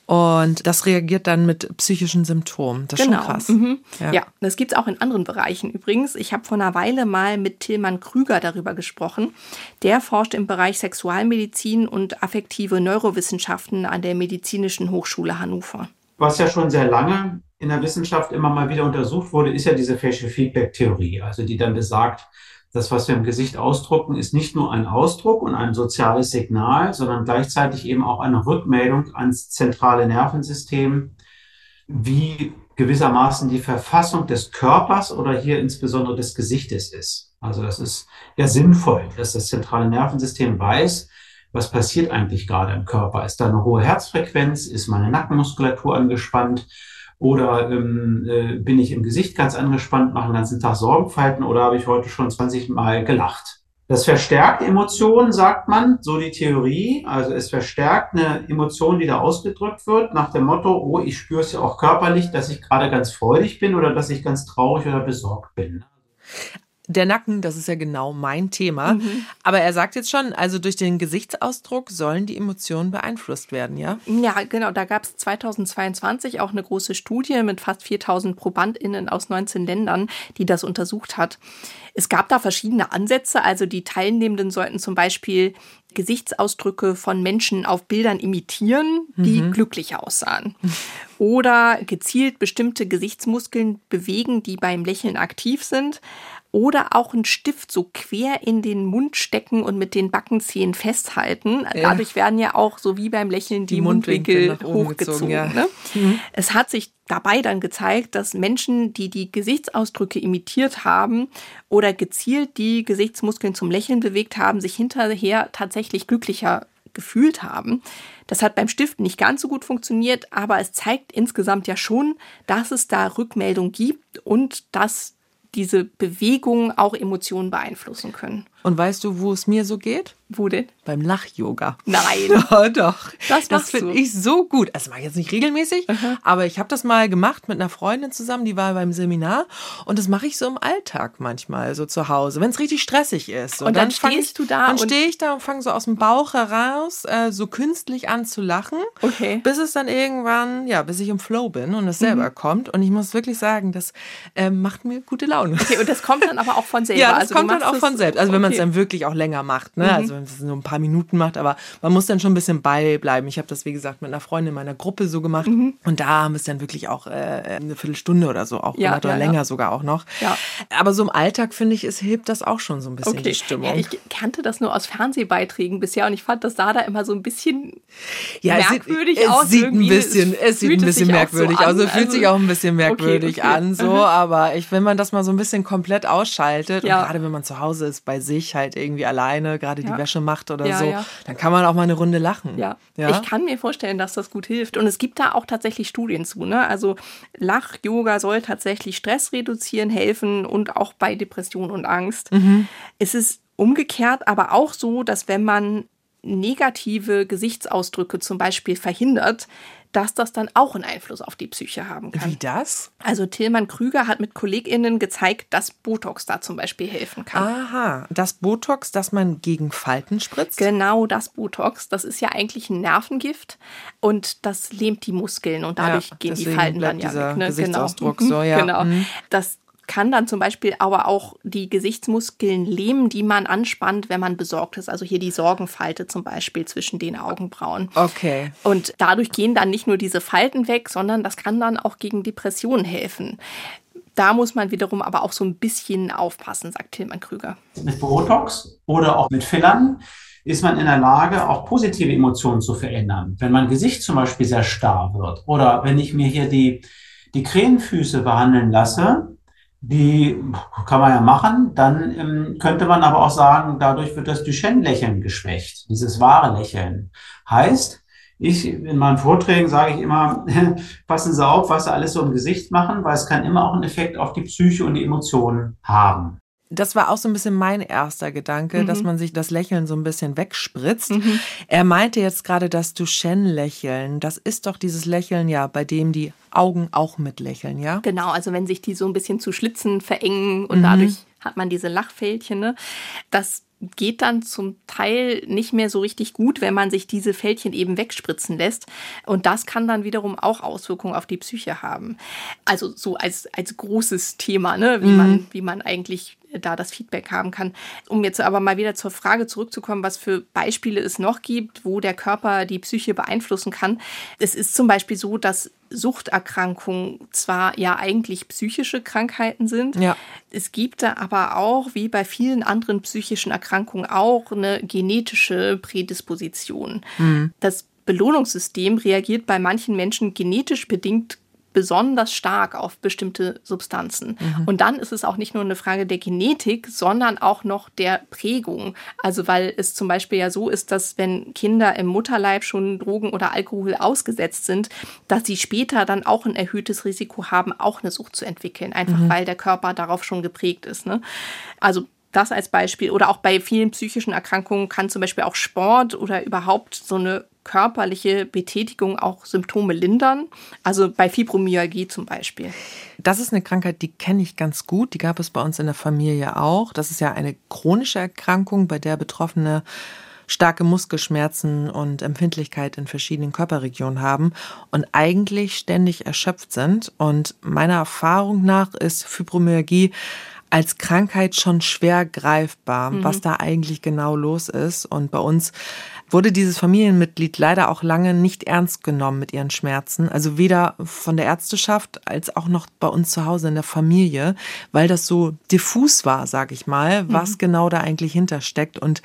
Speaker 3: Und das reagiert dann mit psychischen Symptomen. Das ist
Speaker 2: genau.
Speaker 3: schon krass.
Speaker 2: Mhm.
Speaker 3: Ja.
Speaker 2: ja, das gibt es auch in anderen Bereichen übrigens. Ich habe vor einer Weile mal mit Tilman Krüger darüber gesprochen. Der forscht im Bereich Sexualmedizin und affektive Neurowissenschaften an der Medizinischen Hochschule Hannover.
Speaker 8: Was ja schon sehr lange in der Wissenschaft immer mal wieder untersucht wurde, ist ja diese Facial Feedback Theorie, also die dann besagt, das, was wir im Gesicht ausdrucken, ist nicht nur ein Ausdruck und ein soziales Signal, sondern gleichzeitig eben auch eine Rückmeldung ans zentrale Nervensystem, wie gewissermaßen die Verfassung des Körpers oder hier insbesondere des Gesichtes ist. Also das ist ja sinnvoll, dass das zentrale Nervensystem weiß, was passiert eigentlich gerade im Körper. Ist da eine hohe Herzfrequenz? Ist meine Nackenmuskulatur angespannt? Oder ähm, äh, bin ich im Gesicht ganz angespannt, mache den ganzen Tag Sorgenfalten oder habe ich heute schon zwanzig Mal gelacht? Das verstärkt Emotionen, sagt man, so die Theorie. Also es verstärkt eine Emotion, die da ausgedrückt wird, nach dem Motto, oh, ich spüre es ja auch körperlich, dass ich gerade ganz freudig bin oder dass ich ganz traurig oder besorgt bin.
Speaker 3: Der Nacken, das ist ja genau mein Thema. Mhm. Aber er sagt jetzt schon, also durch den Gesichtsausdruck sollen die Emotionen beeinflusst werden, ja?
Speaker 2: Ja, genau. Da gab es zweitausendzweiundzwanzig auch eine große Studie mit fast viertausend ProbandInnen aus neunzehn Ländern, die das untersucht hat. Es gab da verschiedene Ansätze. Also die Teilnehmenden sollten zum Beispiel Gesichtsausdrücke von Menschen auf Bildern imitieren, die mhm. glücklich aussahen. Oder gezielt bestimmte Gesichtsmuskeln bewegen, die beim Lächeln aktiv sind. Oder auch einen Stift so quer in den Mund stecken und mit den Backenzähnen festhalten. Ja. Dadurch werden ja auch, so wie beim Lächeln, die, die Mundwinkel, Mundwinkel hochgezogen. Gezogen, ja. Ne? Mhm. Es hat sich dabei dann gezeigt, dass Menschen, die die Gesichtsausdrücke imitiert haben oder gezielt die Gesichtsmuskeln zum Lächeln bewegt haben, sich hinterher tatsächlich glücklicher gefühlt haben. Das hat beim Stiften nicht ganz so gut funktioniert, aber es zeigt insgesamt ja schon, dass es da Rückmeldung gibt und dass diese Bewegungen auch Emotionen beeinflussen können.
Speaker 3: Und weißt du, wo es mir so geht?
Speaker 2: Wo denn?
Speaker 3: Beim Lach-Yoga.
Speaker 2: Nein.
Speaker 3: Oh, doch.
Speaker 2: Das,
Speaker 3: das finde ich so gut. Das mache ich jetzt nicht regelmäßig, uh-huh. aber ich habe das mal gemacht mit einer Freundin zusammen, die war beim Seminar. Und das mache ich so im Alltag manchmal, so zu Hause, wenn es richtig stressig ist.
Speaker 2: Und, und dann, dann stehst ich, du da?
Speaker 3: Dann stehe ich da und fange so aus dem Bauch heraus, äh, so künstlich an zu lachen.
Speaker 2: Okay.
Speaker 3: Bis es dann irgendwann, ja, bis ich im Flow bin und es selber mhm. kommt. Und ich muss wirklich sagen, das äh, macht mir gute Laune.
Speaker 2: Okay, und das kommt dann aber auch von selber?
Speaker 3: Ja, das
Speaker 2: also
Speaker 3: kommt dann auch von selbst. Also wenn man es dann wirklich auch länger macht, ne? Mhm. Also wenn es nur ein paar Minuten macht, aber man muss dann schon ein bisschen beibleiben. Ich habe das, wie gesagt, mit einer Freundin in meiner Gruppe so gemacht mhm. und da haben wir es dann wirklich auch äh, eine Viertelstunde oder so auch
Speaker 2: ja,
Speaker 3: gemacht oder
Speaker 2: ja,
Speaker 3: länger
Speaker 2: ja.
Speaker 3: sogar auch noch.
Speaker 2: Ja.
Speaker 3: Aber so im Alltag, finde ich, es hebt das auch schon so ein bisschen
Speaker 2: okay.
Speaker 3: die Stimmung.
Speaker 2: Ja, ich kannte das nur aus Fernsehbeiträgen bisher und ich fand, das sah da immer so ein bisschen
Speaker 3: ja,
Speaker 2: merkwürdig
Speaker 3: es
Speaker 2: aus.
Speaker 3: Es sieht ein bisschen, es, es sieht ein bisschen merkwürdig aus. So es fühlt
Speaker 2: also,
Speaker 3: sich auch ein bisschen merkwürdig
Speaker 2: okay, okay.
Speaker 3: an, so, aber ich, wenn man das mal so ein bisschen komplett ausschaltet
Speaker 2: ja.
Speaker 3: und gerade wenn man zu Hause ist, bei sich halt irgendwie alleine, gerade ja. die Wäsche macht oder
Speaker 2: ja,
Speaker 3: so,
Speaker 2: ja.
Speaker 3: dann kann man auch mal eine Runde lachen.
Speaker 2: Ja.
Speaker 3: ja,
Speaker 2: ich kann mir vorstellen, dass das gut hilft. Und es gibt da auch tatsächlich Studien zu. Ne? Also Lach-Yoga soll tatsächlich Stress reduzieren, helfen und auch bei Depression und Angst.
Speaker 3: Mhm.
Speaker 2: Es ist umgekehrt aber auch so, dass wenn man negative Gesichtsausdrücke zum Beispiel verhindert, dass das dann auch einen Einfluss auf die Psyche haben kann.
Speaker 3: Wie das?
Speaker 2: Also Tilman Krüger hat mit KollegInnen gezeigt, dass Botox da zum Beispiel helfen kann.
Speaker 3: Aha, das Botox, das man gegen Falten spritzt?
Speaker 2: Genau, das Botox. Das ist ja eigentlich ein Nervengift und das lähmt die Muskeln und dadurch
Speaker 3: ja,
Speaker 2: gehen die Falten dann ja weg. Ne?
Speaker 3: Gesichtsausdruck
Speaker 2: genau.
Speaker 3: so, ja.
Speaker 2: Genau.
Speaker 3: Mhm.
Speaker 2: Das kann dann zum Beispiel aber auch die Gesichtsmuskeln lähmen, die man anspannt, wenn man besorgt ist. Also hier die Sorgenfalte zum Beispiel zwischen den Augenbrauen.
Speaker 3: Okay.
Speaker 2: Und dadurch gehen dann nicht nur diese Falten weg, sondern das kann dann auch gegen Depressionen helfen. Da muss man wiederum aber auch so ein bisschen aufpassen, sagt Tilman Krüger.
Speaker 8: Mit Botox oder auch mit Fillern ist man in der Lage, auch positive Emotionen zu verändern. Wenn mein Gesicht zum Beispiel sehr starr wird oder wenn ich mir hier die, die Krähenfüße behandeln lasse, die kann man ja machen, dann ähm, könnte man aber auch sagen, dadurch wird das Duchenne-Lächeln geschwächt, dieses wahre Lächeln. Heißt, ich in meinen Vorträgen sage ich immer, passen Sie auf, was Sie alles so im Gesicht machen, weil es kann immer auch einen Effekt auf die Psyche und die Emotionen haben.
Speaker 3: Das war auch so ein bisschen mein erster Gedanke, mhm. dass man sich das Lächeln so ein bisschen wegspritzt.
Speaker 2: Mhm.
Speaker 3: Er meinte jetzt gerade das Duchenne-Lächeln. Das ist doch dieses Lächeln, ja, bei dem die Augen auch mitlächeln, ja?
Speaker 2: Genau, also wenn sich die so ein bisschen zu Schlitzen verengen und
Speaker 3: mhm.
Speaker 2: dadurch hat man diese Lachfältchen. Ne? Das geht dann zum Teil nicht mehr so richtig gut, wenn man sich diese Fältchen eben wegspritzen lässt. Und das kann dann wiederum auch Auswirkungen auf die Psyche haben. Also so als, als großes Thema, ne? wie, mhm. man, wie man eigentlich da das Feedback haben kann. Um jetzt aber mal wieder zur Frage zurückzukommen, was für Beispiele es noch gibt, wo der Körper die Psyche beeinflussen kann. Es ist zum Beispiel so, dass Suchterkrankungen zwar ja eigentlich psychische Krankheiten sind, ja. es gibt da aber auch, wie bei vielen anderen psychischen Erkrankungen, auch eine genetische Prädisposition. Mhm. Das Belohnungssystem reagiert bei manchen Menschen genetisch bedingt besonders stark auf bestimmte Substanzen. Mhm. Und dann ist es auch nicht nur eine Frage der Genetik, sondern auch noch der Prägung. Also weil es zum Beispiel ja so ist, dass wenn Kinder im Mutterleib schon Drogen oder Alkohol ausgesetzt sind, dass sie später dann auch ein erhöhtes Risiko haben, auch eine Sucht zu entwickeln. Einfach mhm. weil der Körper darauf schon geprägt ist. Ne? Also das als Beispiel. Oder auch bei vielen psychischen Erkrankungen kann zum Beispiel auch Sport oder überhaupt so eine körperliche Betätigung auch Symptome lindern. Also bei Fibromyalgie zum Beispiel.
Speaker 3: Das ist eine Krankheit, die kenne ich ganz gut. Die gab es bei uns in der Familie auch. Das ist ja eine chronische Erkrankung, bei der Betroffene starke Muskelschmerzen und Empfindlichkeit in verschiedenen Körperregionen haben und eigentlich ständig erschöpft sind. Und meiner Erfahrung nach ist Fibromyalgie als Krankheit schon schwer greifbar, mhm. was da eigentlich genau los ist. Und bei uns wurde dieses Familienmitglied leider auch lange nicht ernst genommen mit ihren Schmerzen. Also weder von der Ärzteschaft als auch noch bei uns zu Hause in der Familie, weil das so diffus war, sag ich mal, was mhm. genau da eigentlich hintersteckt. Und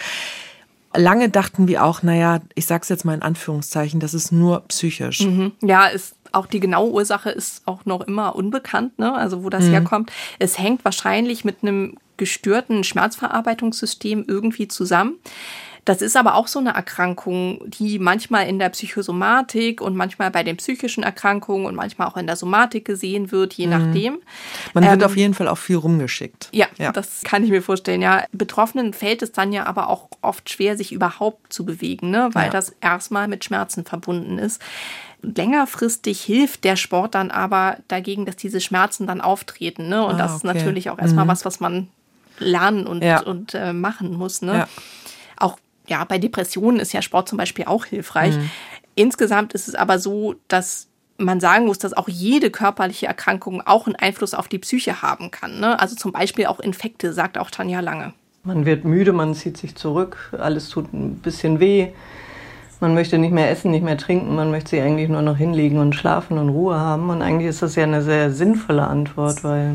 Speaker 3: lange dachten wir auch, naja, ich sag's jetzt mal in Anführungszeichen, das ist nur psychisch.
Speaker 2: Mhm. Ja, ist auch die genaue Ursache ist auch noch immer unbekannt, ne? Also wo das mhm. herkommt. Es hängt wahrscheinlich mit einem gestörten Schmerzverarbeitungssystem irgendwie zusammen. Das ist aber auch so eine Erkrankung, die manchmal in der Psychosomatik und manchmal bei den psychischen Erkrankungen und manchmal auch in der Somatik gesehen wird, je nachdem.
Speaker 3: Man wird ähm, auf jeden Fall auch viel rumgeschickt.
Speaker 2: Ja, ja, das kann ich mir vorstellen. Ja, Betroffenen fällt es dann ja aber auch oft schwer, sich überhaupt zu bewegen, ne? Weil ja. das erstmal mit Schmerzen verbunden ist. Längerfristig hilft der Sport dann aber dagegen, dass diese Schmerzen dann auftreten. Ne? Und ah, das okay. ist natürlich auch erstmal mhm. was, was man lernen und, ja. und äh, machen muss. Ne? Ja. Auch ja, bei Depressionen ist ja Sport zum Beispiel auch hilfreich. Mhm. Insgesamt ist es aber so, dass man sagen muss, dass auch jede körperliche Erkrankung auch einen Einfluss auf die Psyche haben kann. Ne? Also zum Beispiel auch Infekte, sagt auch Tanja Lange.
Speaker 6: Man wird müde, man zieht sich zurück, alles tut ein bisschen weh. Man möchte nicht mehr essen, nicht mehr trinken, man möchte sich eigentlich nur noch hinlegen und schlafen und Ruhe haben. Und eigentlich ist das ja eine sehr sinnvolle Antwort, weil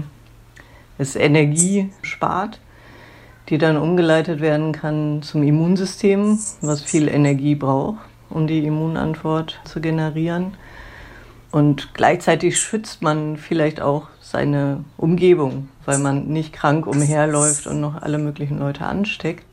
Speaker 6: es Energie spart, die dann umgeleitet werden kann zum Immunsystem, was viel Energie braucht, um die Immunantwort zu generieren. Und gleichzeitig schützt man vielleicht auch seine Umgebung, weil man nicht krank umherläuft und noch alle möglichen Leute ansteckt.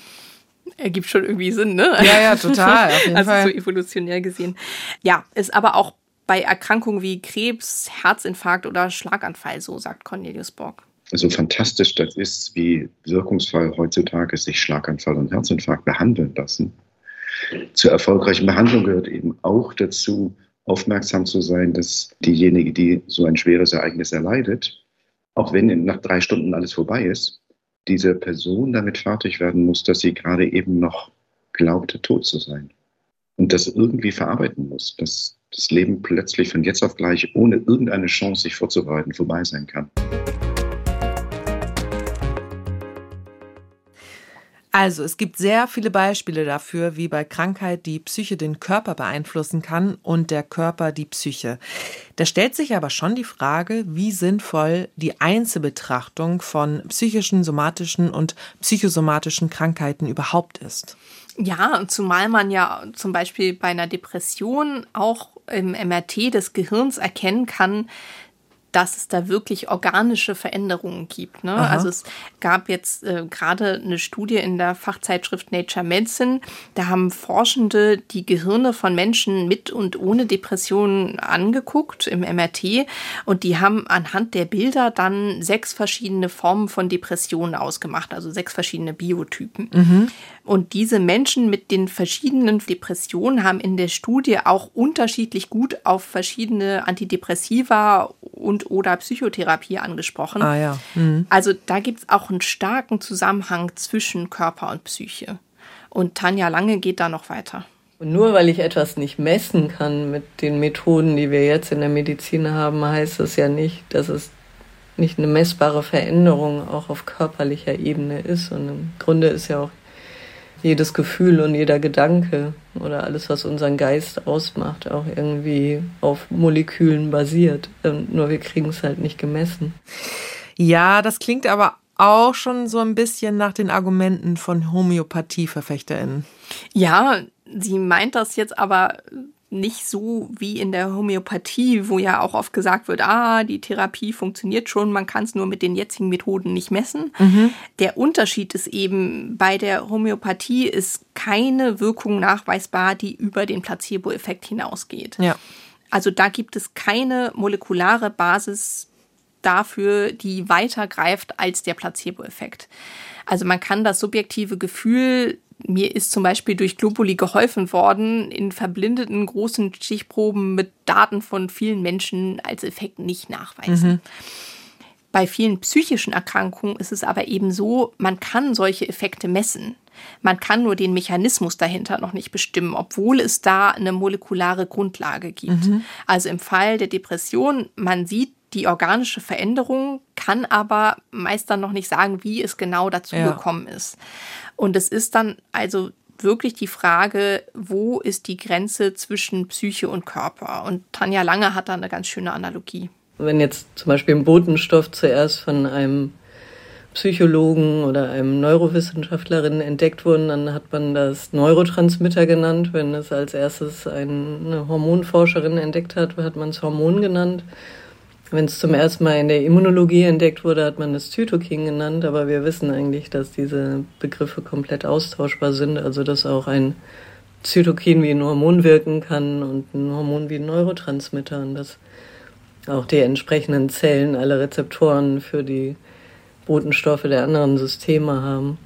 Speaker 2: Ergibt schon irgendwie Sinn, ne?
Speaker 3: Ja, ja, total. Auf jeden
Speaker 2: also
Speaker 3: Fall.
Speaker 2: So evolutionär gesehen. Ja, ist aber auch bei Erkrankungen wie Krebs, Herzinfarkt oder Schlaganfall so, sagt Cornelius Borg.
Speaker 7: Also fantastisch das ist, wie wirkungsvoll heutzutage sich Schlaganfall und Herzinfarkt behandeln lassen. Zur erfolgreichen Behandlung gehört eben auch dazu, aufmerksam zu sein, dass diejenige, die so ein schweres Ereignis erleidet, auch wenn nach drei Stunden alles vorbei ist, diese Person damit fertig werden muss, dass sie gerade eben noch glaubte, tot zu sein. Und das irgendwie verarbeiten muss, dass das Leben plötzlich von jetzt auf gleich, ohne irgendeine Chance, sich vorzubereiten, vorbei sein kann.
Speaker 3: Also, es gibt sehr viele Beispiele dafür, wie bei Krankheit die Psyche den Körper beeinflussen kann und der Körper die Psyche. Da stellt sich aber schon die Frage, wie sinnvoll die Einzelbetrachtung von psychischen, somatischen und psychosomatischen Krankheiten überhaupt ist.
Speaker 2: Ja, zumal man ja zum Beispiel bei einer Depression auch im M R T des Gehirns erkennen kann, dass es da wirklich organische Veränderungen gibt. Ne? Also es gab jetzt äh, gerade eine Studie in der Fachzeitschrift Nature Medicine, da haben Forschende die Gehirne von Menschen mit und ohne Depressionen angeguckt im M R T und die haben anhand der Bilder dann sechs verschiedene Formen von Depressionen ausgemacht, also sechs verschiedene Biotypen. Mhm. Und diese Menschen mit den verschiedenen Depressionen haben in der Studie auch unterschiedlich gut auf verschiedene Antidepressiva und und oder Psychotherapie angesprochen.
Speaker 3: Ah, ja. Mhm.
Speaker 2: Also da gibt es auch einen starken Zusammenhang zwischen Körper und Psyche. Und Tanja Lange geht da noch weiter.
Speaker 6: Und nur weil ich etwas nicht messen kann mit den Methoden, die wir jetzt in der Medizin haben, heißt das ja nicht, dass es nicht eine messbare Veränderung auch auf körperlicher Ebene ist. Und im Grunde ist ja auch jedes Gefühl und jeder Gedanke oder alles, was unseren Geist ausmacht, auch irgendwie auf Molekülen basiert. Nur wir kriegen es halt nicht gemessen.
Speaker 3: Ja, das klingt aber auch schon so ein bisschen nach den Argumenten von Homöopathie-VerfechterInnen.
Speaker 2: Ja, sie meint das jetzt aber nicht so wie in der Homöopathie, wo ja auch oft gesagt wird, ah, die Therapie funktioniert schon, man kann es nur mit den jetzigen Methoden nicht messen. Mhm. Der Unterschied ist eben, bei der Homöopathie ist keine Wirkung nachweisbar, die über den Placebo-Effekt hinausgeht.
Speaker 3: Ja.
Speaker 2: Also da gibt es keine molekulare Basis dafür, die weiter greift als der Placebo-Effekt. Also man kann das subjektive Gefühl, mir ist zum Beispiel durch Globuli geholfen worden, in verblindeten großen Stichproben mit Daten von vielen Menschen als Effekt nicht nachweisen. Mhm. Bei vielen psychischen Erkrankungen ist es aber eben so, man kann solche Effekte messen. Man kann nur den Mechanismus dahinter noch nicht bestimmen, obwohl es da eine molekulare Grundlage gibt. Mhm. Also im Fall der Depression, man sieht die organische Veränderung, kann aber meist dann noch nicht sagen, wie es genau dazu ja. gekommen ist. Und es ist dann also wirklich die Frage, wo ist die Grenze zwischen Psyche und Körper? Und Tanja Lange hat da eine ganz schöne Analogie.
Speaker 6: Wenn jetzt zum Beispiel ein Botenstoff zuerst von einem Psychologen oder einem Neurowissenschaftlerin entdeckt wurde, dann hat man das Neurotransmitter genannt. Wenn es als erstes eine Hormonforscherin entdeckt hat, hat man es Hormon genannt. Wenn es zum ersten Mal in der Immunologie entdeckt wurde, hat man es Zytokin genannt, aber wir wissen eigentlich, dass diese Begriffe komplett austauschbar sind, also dass auch ein Zytokin wie ein Hormon wirken kann und ein Hormon wie ein Neurotransmitter und dass auch die entsprechenden Zellen alle Rezeptoren für die Botenstoffe der anderen Systeme haben.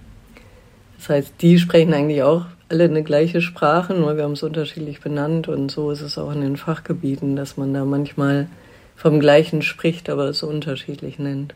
Speaker 6: Das heißt, die sprechen eigentlich auch alle eine gleiche Sprache, nur wir haben es unterschiedlich benannt und so ist es auch in den Fachgebieten, dass man da manchmal vom Gleichen spricht, aber es unterschiedlich nennt.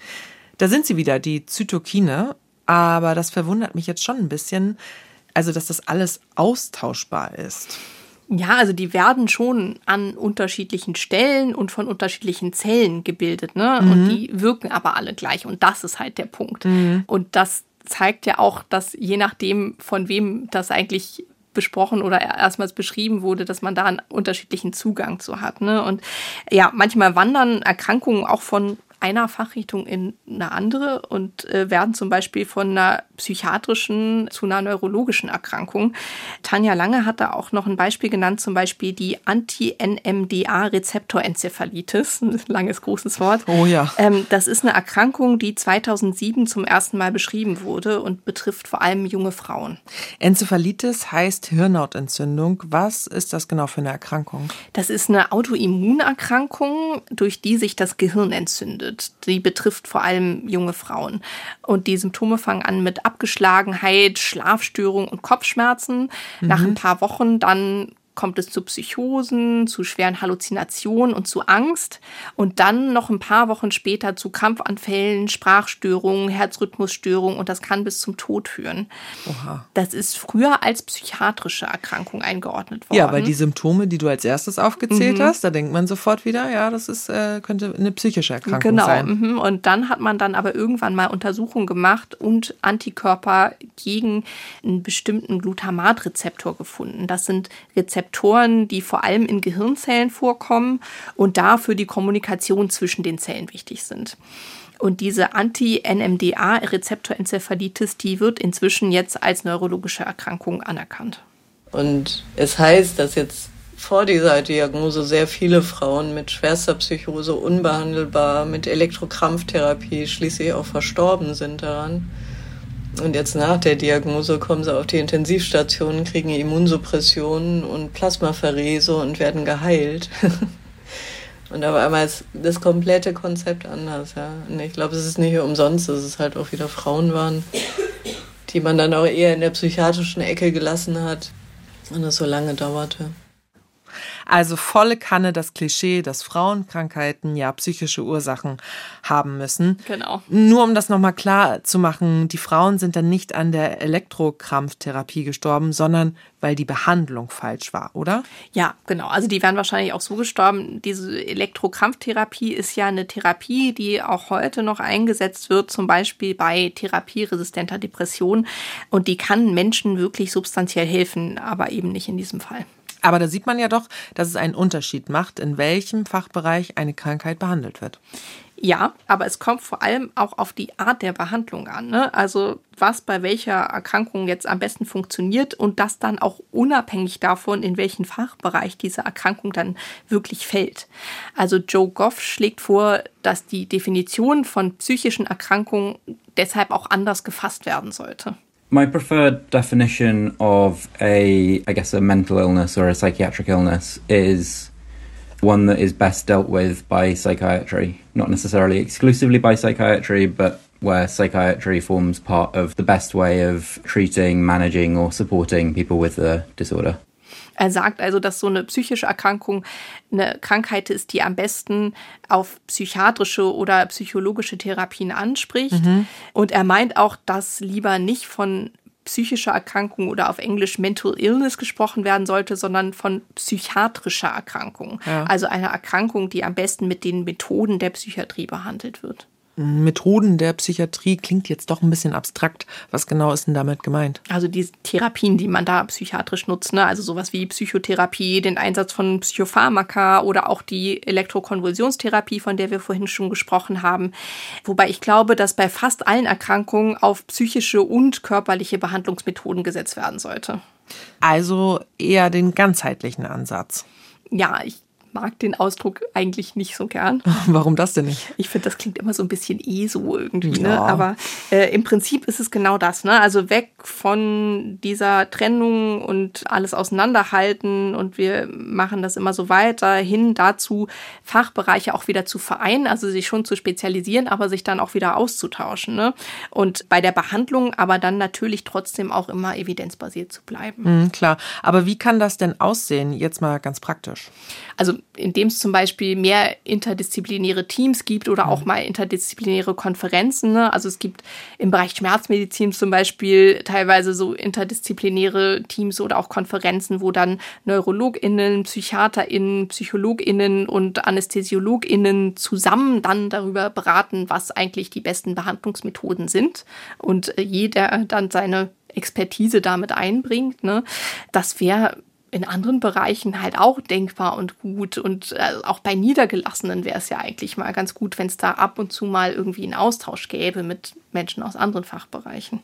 Speaker 3: Da sind sie wieder, die Zytokine, aber das verwundert mich jetzt schon ein bisschen, also dass das alles austauschbar ist.
Speaker 2: Ja, also die werden schon an unterschiedlichen Stellen und von unterschiedlichen Zellen gebildet, ne? Mhm. Und die wirken aber alle gleich und das ist halt der Punkt. Mhm. Und das zeigt ja auch, dass je nachdem, von wem das eigentlich besprochen oder erstmals beschrieben wurde, dass man da einen unterschiedlichen Zugang zu hat. Ne? Und ja, manchmal wandern Erkrankungen auch von einer Fachrichtung in eine andere und äh, werden zum Beispiel von einer psychiatrischen zu einer neurologischen Erkrankung. Tanja Lange hat da auch noch ein Beispiel genannt, zum Beispiel die Anti-N M D A-Rezeptorenzephalitis. Ein langes, großes Wort.
Speaker 3: Oh ja.
Speaker 2: Ähm, das ist eine Erkrankung, die zweitausendsieben zum ersten Mal beschrieben wurde und betrifft vor allem junge Frauen.
Speaker 3: Enzephalitis heißt Hirnhautentzündung. Was ist das genau für eine Erkrankung?
Speaker 2: Das ist eine Autoimmunerkrankung, durch die sich das Gehirn entzündet. Die betrifft vor allem junge Frauen. Und die Symptome fangen an mit Abgeschlagenheit, Schlafstörung und Kopfschmerzen. Mhm. Nach ein paar Wochen dann kommt es zu Psychosen, zu schweren Halluzinationen und zu Angst. Und dann noch ein paar Wochen später zu Krampfanfällen, Sprachstörungen, Herzrhythmusstörungen und das kann bis zum Tod führen.
Speaker 3: Oha.
Speaker 2: Das ist früher als psychiatrische Erkrankung eingeordnet worden.
Speaker 3: Ja, weil die Symptome, die du als erstes aufgezählt mhm. hast, da denkt man sofort wieder, ja, das ist, äh, könnte eine psychische Erkrankung
Speaker 2: genau.
Speaker 3: sein.
Speaker 2: Genau. Und dann hat man dann aber irgendwann mal Untersuchungen gemacht und Antikörper gegen einen bestimmten Glutamatrezeptor gefunden. Das sind Rezeptoren, die vor allem in Gehirnzellen vorkommen und dafür die Kommunikation zwischen den Zellen wichtig sind. Und diese Anti-N M D A-Rezeptorenzephalitis, die wird inzwischen jetzt als neurologische Erkrankung anerkannt.
Speaker 6: Und es heißt, dass jetzt vor dieser Diagnose sehr viele Frauen mit schwerster Psychose unbehandelbar, mit Elektrokrampftherapie schließlich auch verstorben sind daran. Und jetzt nach der Diagnose kommen sie auf die Intensivstation, kriegen Immunsuppressionen und Plasmapherese und werden geheilt. Und auf einmal ist das komplette Konzept anders. Ja. Und ich glaube, es ist nicht umsonst, dass es halt auch wieder Frauen waren, die man dann auch eher in der psychiatrischen Ecke gelassen hat und es so lange dauerte.
Speaker 3: Also volle Kanne das Klischee, dass Frauenkrankheiten ja psychische Ursachen haben müssen.
Speaker 2: Genau.
Speaker 3: Nur um das nochmal klar zu machen, die Frauen sind dann nicht an der Elektrokrampftherapie gestorben, sondern weil die Behandlung falsch war, oder?
Speaker 2: Ja, genau. Also die wären wahrscheinlich auch so gestorben. Diese Elektrokrampftherapie ist ja eine Therapie, die auch heute noch eingesetzt wird, zum Beispiel bei therapieresistenter Depression. Und die kann Menschen wirklich substanziell helfen, aber eben nicht in diesem Fall.
Speaker 3: Aber da sieht man ja doch, dass es einen Unterschied macht, in welchem Fachbereich eine Krankheit behandelt wird.
Speaker 2: Ja, aber es kommt vor allem auch auf die Art der Behandlung an, ne? Also was bei welcher Erkrankung jetzt am besten funktioniert und das dann auch unabhängig davon, in welchen Fachbereich diese Erkrankung dann wirklich fällt. Also Joe Goff schlägt vor, dass die Definition von psychischen Erkrankungen deshalb auch anders gefasst werden sollte.
Speaker 5: My preferred definition of a, I guess, a mental illness or a psychiatric illness is one that is best dealt with by psychiatry. Not necessarily exclusively by psychiatry, but where psychiatry forms part of the best way of treating, managing or supporting people with the disorder.
Speaker 2: Er sagt also, dass so eine psychische Erkrankung eine Krankheit ist, die am besten auf psychiatrische oder psychologische Therapien anspricht. Mhm. Und er meint auch, dass lieber nicht von psychischer Erkrankung oder auf Englisch Mental Illness gesprochen werden sollte, sondern von psychiatrischer Erkrankung. Ja. Also eine Erkrankung, die am besten mit den Methoden der Psychiatrie behandelt wird.
Speaker 3: Methoden der Psychiatrie klingt jetzt doch ein bisschen abstrakt. Was genau ist denn damit gemeint?
Speaker 2: Also die Therapien, die man da psychiatrisch nutzt, ne? Also sowas wie Psychotherapie, den Einsatz von Psychopharmaka oder auch die Elektrokonvulsionstherapie, von der wir vorhin schon gesprochen haben. Wobei ich glaube, dass bei fast allen Erkrankungen auf psychische und körperliche Behandlungsmethoden gesetzt werden sollte.
Speaker 3: Also eher den ganzheitlichen Ansatz.
Speaker 2: Ja, ich mag den Ausdruck eigentlich nicht so gern.
Speaker 3: Warum das denn nicht?
Speaker 2: Ich finde, das klingt immer so ein bisschen eh so irgendwie,
Speaker 3: ja.
Speaker 2: ne? Aber äh, im Prinzip ist es genau das, ne? Also weg von dieser Trennung und alles auseinanderhalten und wir machen das immer so weiter hin dazu, Fachbereiche auch wieder zu vereinen, also sich schon zu spezialisieren, aber sich dann auch wieder auszutauschen, ne? Und bei der Behandlung aber dann natürlich trotzdem auch immer evidenzbasiert zu bleiben.
Speaker 3: Mhm, klar. Aber wie kann das denn aussehen? Jetzt mal ganz praktisch.
Speaker 2: Also indem es zum Beispiel mehr interdisziplinäre Teams gibt oder auch mal interdisziplinäre Konferenzen, ne? Also es gibt im Bereich Schmerzmedizin zum Beispiel teilweise so interdisziplinäre Teams oder auch Konferenzen, wo dann NeurologInnen, PsychiaterInnen, PsychologInnen und AnästhesiologInnen zusammen dann darüber beraten, was eigentlich die besten Behandlungsmethoden sind und jeder dann seine Expertise damit einbringt, ne? Das wäre in anderen Bereichen halt auch denkbar und gut. Und äh, auch bei Niedergelassenen wäre es ja eigentlich mal ganz gut, wenn es da ab und zu mal irgendwie einen Austausch gäbe mit Menschen aus anderen Fachbereichen.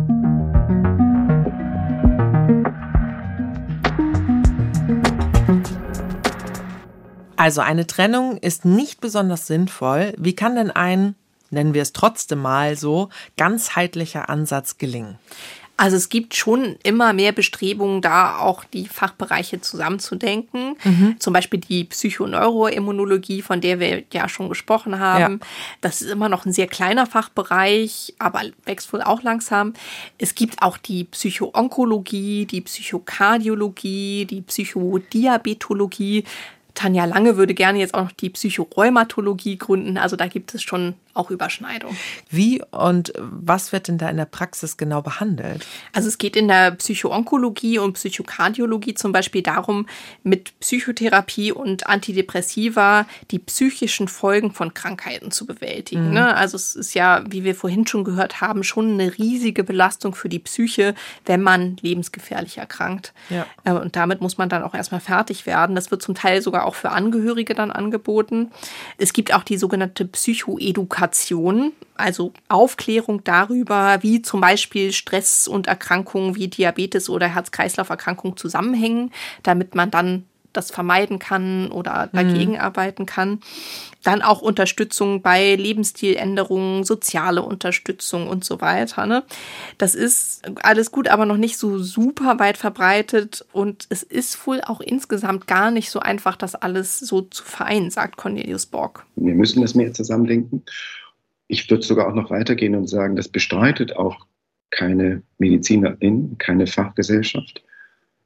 Speaker 3: Also eine Trennung ist nicht besonders sinnvoll. Wie kann denn ein, nennen wir es trotzdem mal so, ganzheitlicher Ansatz gelingen?
Speaker 2: Also es gibt schon immer mehr Bestrebungen, da auch die Fachbereiche zusammenzudenken. Mhm. Zum Beispiel die Psychoneuroimmunologie, von der wir ja schon gesprochen haben. Ja. Das ist immer noch ein sehr kleiner Fachbereich, aber wächst wohl auch langsam. Es gibt auch die Psychoonkologie, die Psychokardiologie, die Psychodiabetologie. Tanja Lange würde gerne jetzt auch noch die Psychorheumatologie gründen. Also da gibt es schon auch Überschneidung.
Speaker 3: Wie und was wird denn da in der Praxis genau behandelt?
Speaker 2: Also es geht in der Psychoonkologie und Psychokardiologie zum Beispiel darum, mit Psychotherapie und Antidepressiva die psychischen Folgen von Krankheiten zu bewältigen. Mhm. Ne? Also es ist ja, wie wir vorhin schon gehört haben, schon eine riesige Belastung für die Psyche, wenn man lebensgefährlich erkrankt. Ja. Und damit muss man dann auch erstmal fertig werden. Das wird zum Teil sogar auch für Angehörige dann angeboten. Es gibt auch die sogenannte Psychoedukation, also Aufklärung darüber, wie zum Beispiel Stress und Erkrankungen wie Diabetes oder Herz-Kreislauf-Erkrankungen zusammenhängen, damit man dann das vermeiden kann oder dagegen mhm. arbeiten kann. Dann auch Unterstützung bei Lebensstiländerungen, soziale Unterstützung und so weiter. Ne? Das ist alles gut, aber noch nicht so super weit verbreitet. Und es ist wohl auch insgesamt gar nicht so einfach, das alles so zu vereinen, sagt Cornelius Borg.
Speaker 7: Wir müssen das mehr zusammendenken. Ich würde sogar auch noch weitergehen und sagen, das bestreitet auch keine Medizinerin, keine Fachgesellschaft.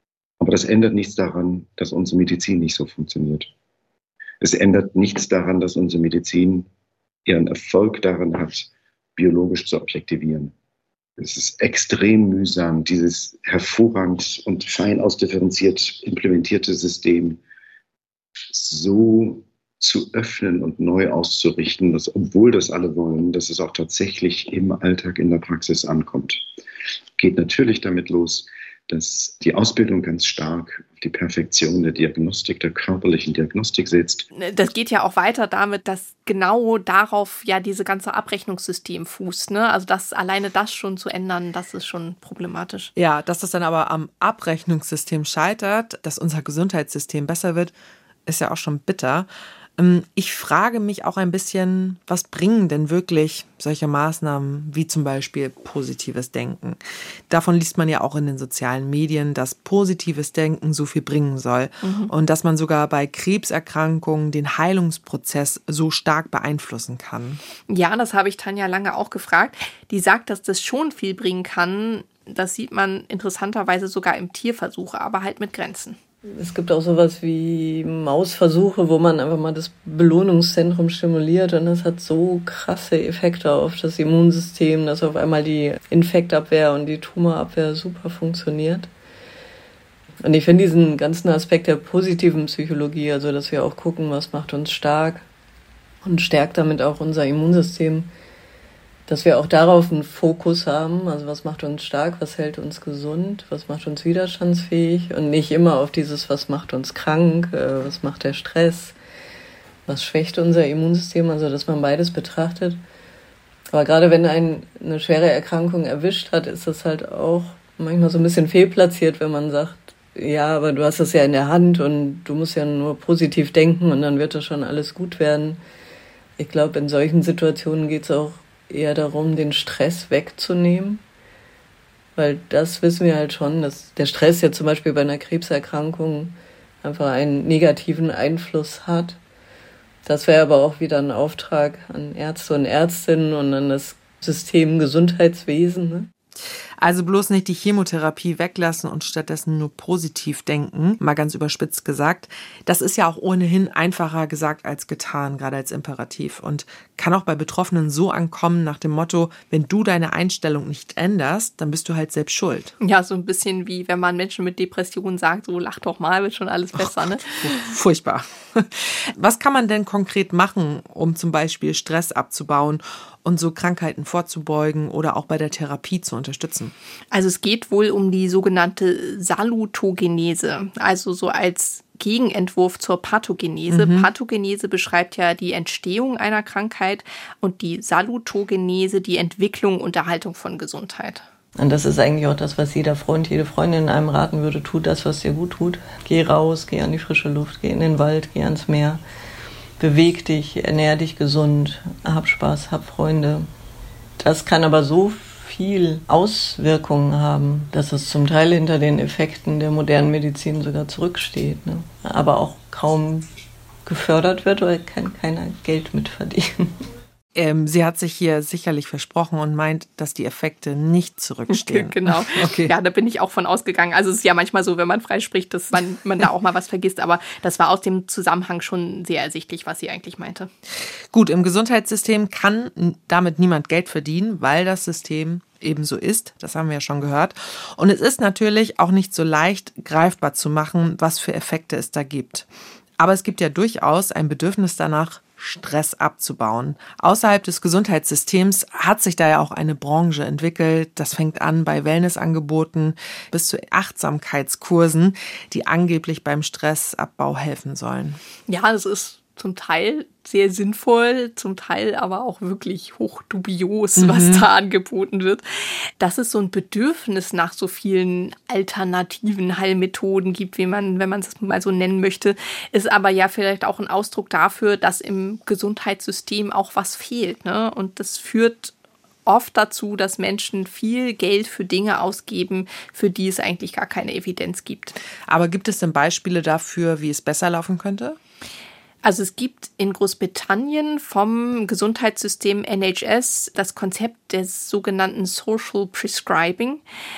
Speaker 7: Aber das ändert nichts daran, dass unsere Medizin nicht so funktioniert. Es ändert nichts daran, dass unsere Medizin ihren Erfolg darin hat, biologisch zu objektivieren. Es ist extrem mühsam, dieses hervorragend und fein ausdifferenziert implementierte System so zu öffnen und neu auszurichten, dass, obwohl das alle wollen, dass es auch tatsächlich im Alltag, in der Praxis ankommt. Geht natürlich damit los, dass die Ausbildung ganz stark auf die Perfektion der Diagnostik, der körperlichen Diagnostik setzt.
Speaker 2: Das geht ja auch weiter damit, dass genau darauf ja diese ganze Abrechnungssystem fußt, ne? Also das alleine das schon zu ändern, das ist schon problematisch.
Speaker 3: Ja, dass das dann aber am Abrechnungssystem scheitert, dass unser Gesundheitssystem besser wird, ist ja auch schon bitter. Ich frage mich auch ein bisschen, was bringen denn wirklich solche Maßnahmen wie zum Beispiel positives Denken? Davon liest man ja auch in den sozialen Medien, dass positives Denken so viel bringen soll mhm. und dass man sogar bei Krebserkrankungen den Heilungsprozess so stark beeinflussen kann.
Speaker 2: Ja, das habe ich Tanja Lange auch gefragt. Die sagt, dass das schon viel bringen kann. Das sieht man interessanterweise sogar im Tierversuch, aber halt mit Grenzen.
Speaker 6: Es gibt auch sowas wie Mausversuche, wo man einfach mal das Belohnungszentrum stimuliert und das hat so krasse Effekte auf das Immunsystem, dass auf einmal die Infektabwehr und die Tumorabwehr super funktioniert. Und ich finde diesen ganzen Aspekt der positiven Psychologie, also dass wir auch gucken, was macht uns stark und stärkt damit auch unser Immunsystem, dass wir auch darauf einen Fokus haben, also was macht uns stark, was hält uns gesund, was macht uns widerstandsfähig und nicht immer auf dieses, was macht uns krank, äh, was macht der Stress, was schwächt unser Immunsystem, also dass man beides betrachtet. Aber gerade wenn einen eine schwere Erkrankung erwischt hat, ist das halt auch manchmal so ein bisschen fehlplatziert, wenn man sagt, ja, aber du hast das ja in der Hand und du musst ja nur positiv denken und dann wird das schon alles gut werden. Ich glaube, in solchen Situationen geht es auch eher darum, den Stress wegzunehmen, weil das wissen wir halt schon, dass der Stress ja zum Beispiel bei einer Krebserkrankung einfach einen negativen Einfluss hat. Das wäre aber auch wieder ein Auftrag an Ärzte und Ärztinnen und an das System Gesundheitswesen, ne?
Speaker 3: Also bloß nicht die Chemotherapie weglassen und stattdessen nur positiv denken, mal ganz überspitzt gesagt. Das ist ja auch ohnehin einfacher gesagt als getan, gerade als Imperativ. Und kann auch bei Betroffenen so ankommen nach dem Motto, wenn du deine Einstellung nicht änderst, dann bist du halt selbst schuld.
Speaker 2: Ja, so ein bisschen wie wenn man Menschen mit Depressionen sagt, so lach doch mal, wird schon alles besser, ne?
Speaker 3: Furchtbar. Was kann man denn konkret machen, um zum Beispiel Stress abzubauen und so Krankheiten vorzubeugen oder auch bei der Therapie zu unterstützen?
Speaker 2: Also es geht wohl um die sogenannte Salutogenese, also so als Gegenentwurf zur Pathogenese. Mhm. Pathogenese beschreibt ja die Entstehung einer Krankheit und die Salutogenese die Entwicklung und Erhaltung von Gesundheit.
Speaker 6: Und das ist eigentlich auch das, was jeder Freund, jede Freundin einem raten würde. Tu das, was dir gut tut. Geh raus, geh an die frische Luft, geh in den Wald, geh ans Meer. Beweg dich, ernähr dich gesund, hab Spaß, hab Freunde. Das kann aber so viel Auswirkungen haben, dass es zum Teil hinter den Effekten der modernen Medizin sogar zurücksteht, ne? Aber auch kaum gefördert wird, weil kann keiner Geld mit verdienen.
Speaker 3: Ähm, sie hat sich hier sicherlich versprochen und meint, dass die Effekte nicht zurückstehen.
Speaker 2: Genau. Okay. Ja, da bin ich auch von ausgegangen. Also es ist ja manchmal so, wenn man frei spricht, dass man, man da auch mal was vergisst. Aber das war aus dem Zusammenhang schon sehr ersichtlich, was sie eigentlich meinte.
Speaker 3: Gut, im Gesundheitssystem kann damit niemand Geld verdienen, weil das System ebenso ist. Das haben wir ja schon gehört. Und es ist natürlich auch nicht so leicht greifbar zu machen, was für Effekte es da gibt. Aber es gibt ja durchaus ein Bedürfnis danach, Stress abzubauen. Außerhalb des Gesundheitssystems hat sich da ja auch eine Branche entwickelt. Das fängt an bei Wellnessangeboten bis zu Achtsamkeitskursen, die angeblich beim Stressabbau helfen sollen.
Speaker 2: Ja, das ist zum Teil sehr sinnvoll, zum Teil aber auch wirklich hochdubios, mhm. was da angeboten wird. Dass es so ein Bedürfnis nach so vielen alternativen Heilmethoden gibt, wie man, wenn man es mal so nennen möchte, ist aber ja vielleicht auch ein Ausdruck dafür, dass im Gesundheitssystem auch was fehlt, ne? Und das führt oft dazu, dass Menschen viel Geld für Dinge ausgeben, für die es eigentlich gar keine Evidenz gibt.
Speaker 3: Aber gibt es denn Beispiele dafür, wie es besser laufen könnte?
Speaker 2: Also es gibt in Großbritannien vom Gesundheitssystem N H S das Konzept des sogenannten Social Prescribing.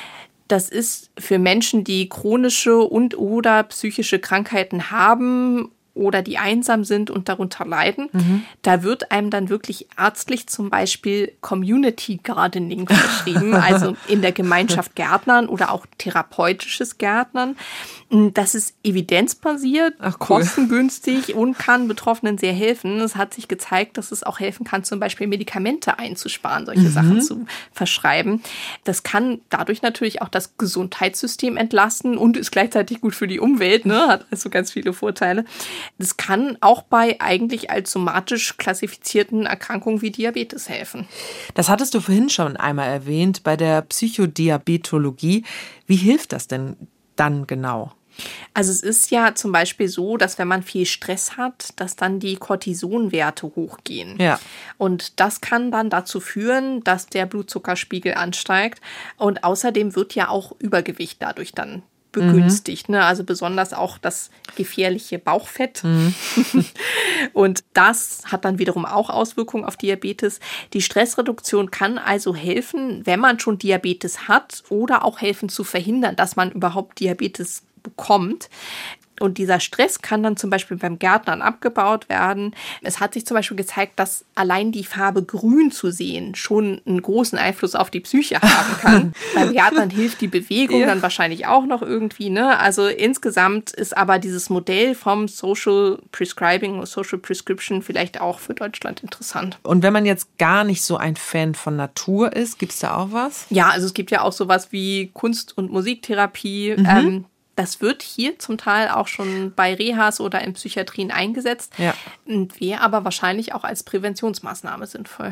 Speaker 2: Das ist für Menschen, die chronische und oder psychische Krankheiten haben oder die einsam sind und darunter leiden. Mhm. Da wird einem dann wirklich ärztlich zum Beispiel Community Gardening verschrieben, also in der Gemeinschaft Gärtnern oder auch therapeutisches Gärtnern. Das ist evidenzbasiert, Ach, cool. kostengünstig und kann Betroffenen sehr helfen. Es hat sich gezeigt, dass es auch helfen kann, zum Beispiel Medikamente einzusparen, solche mhm. Sachen zu verschreiben. Das kann dadurch natürlich auch das Gesundheitssystem entlasten und ist gleichzeitig gut für die Umwelt, ne? Hat also ganz viele Vorteile. Das kann auch bei eigentlich als somatisch klassifizierten Erkrankungen wie Diabetes helfen.
Speaker 3: Das hattest du vorhin schon einmal erwähnt, bei der Psychodiabetologie. Wie hilft das denn dann genau?
Speaker 2: Also es ist ja zum Beispiel so, dass wenn man viel Stress hat, dass dann die Cortisonwerte hochgehen. Ja. Und das kann dann dazu führen, dass der Blutzuckerspiegel ansteigt. Und außerdem wird ja auch Übergewicht dadurch dann begünstigt, mhm. ne? Also besonders auch das gefährliche Bauchfett. Mhm. Und das hat dann wiederum auch Auswirkungen auf Diabetes. Die Stressreduktion kann also helfen, wenn man schon Diabetes hat oder auch helfen zu verhindern, dass man überhaupt Diabetes bekommt. Und dieser Stress kann dann zum Beispiel beim Gärtnern abgebaut werden. Es hat sich zum Beispiel gezeigt, dass allein die Farbe Grün zu sehen schon einen großen Einfluss auf die Psyche haben kann. Beim Gärtnern hilft die Bewegung ja. dann wahrscheinlich auch noch irgendwie, ne? Also insgesamt ist aber dieses Modell vom Social Prescribing oder Social Prescription vielleicht auch für Deutschland interessant.
Speaker 3: Und wenn man jetzt gar nicht so ein Fan von Natur ist, gibt es da auch was?
Speaker 2: Ja, also es gibt ja auch sowas wie Kunst- und Musiktherapie. Mhm. Ähm, Das wird hier zum Teil auch schon bei Rehas oder in Psychiatrien eingesetzt, ja. wäre aber wahrscheinlich auch als Präventionsmaßnahme sinnvoll.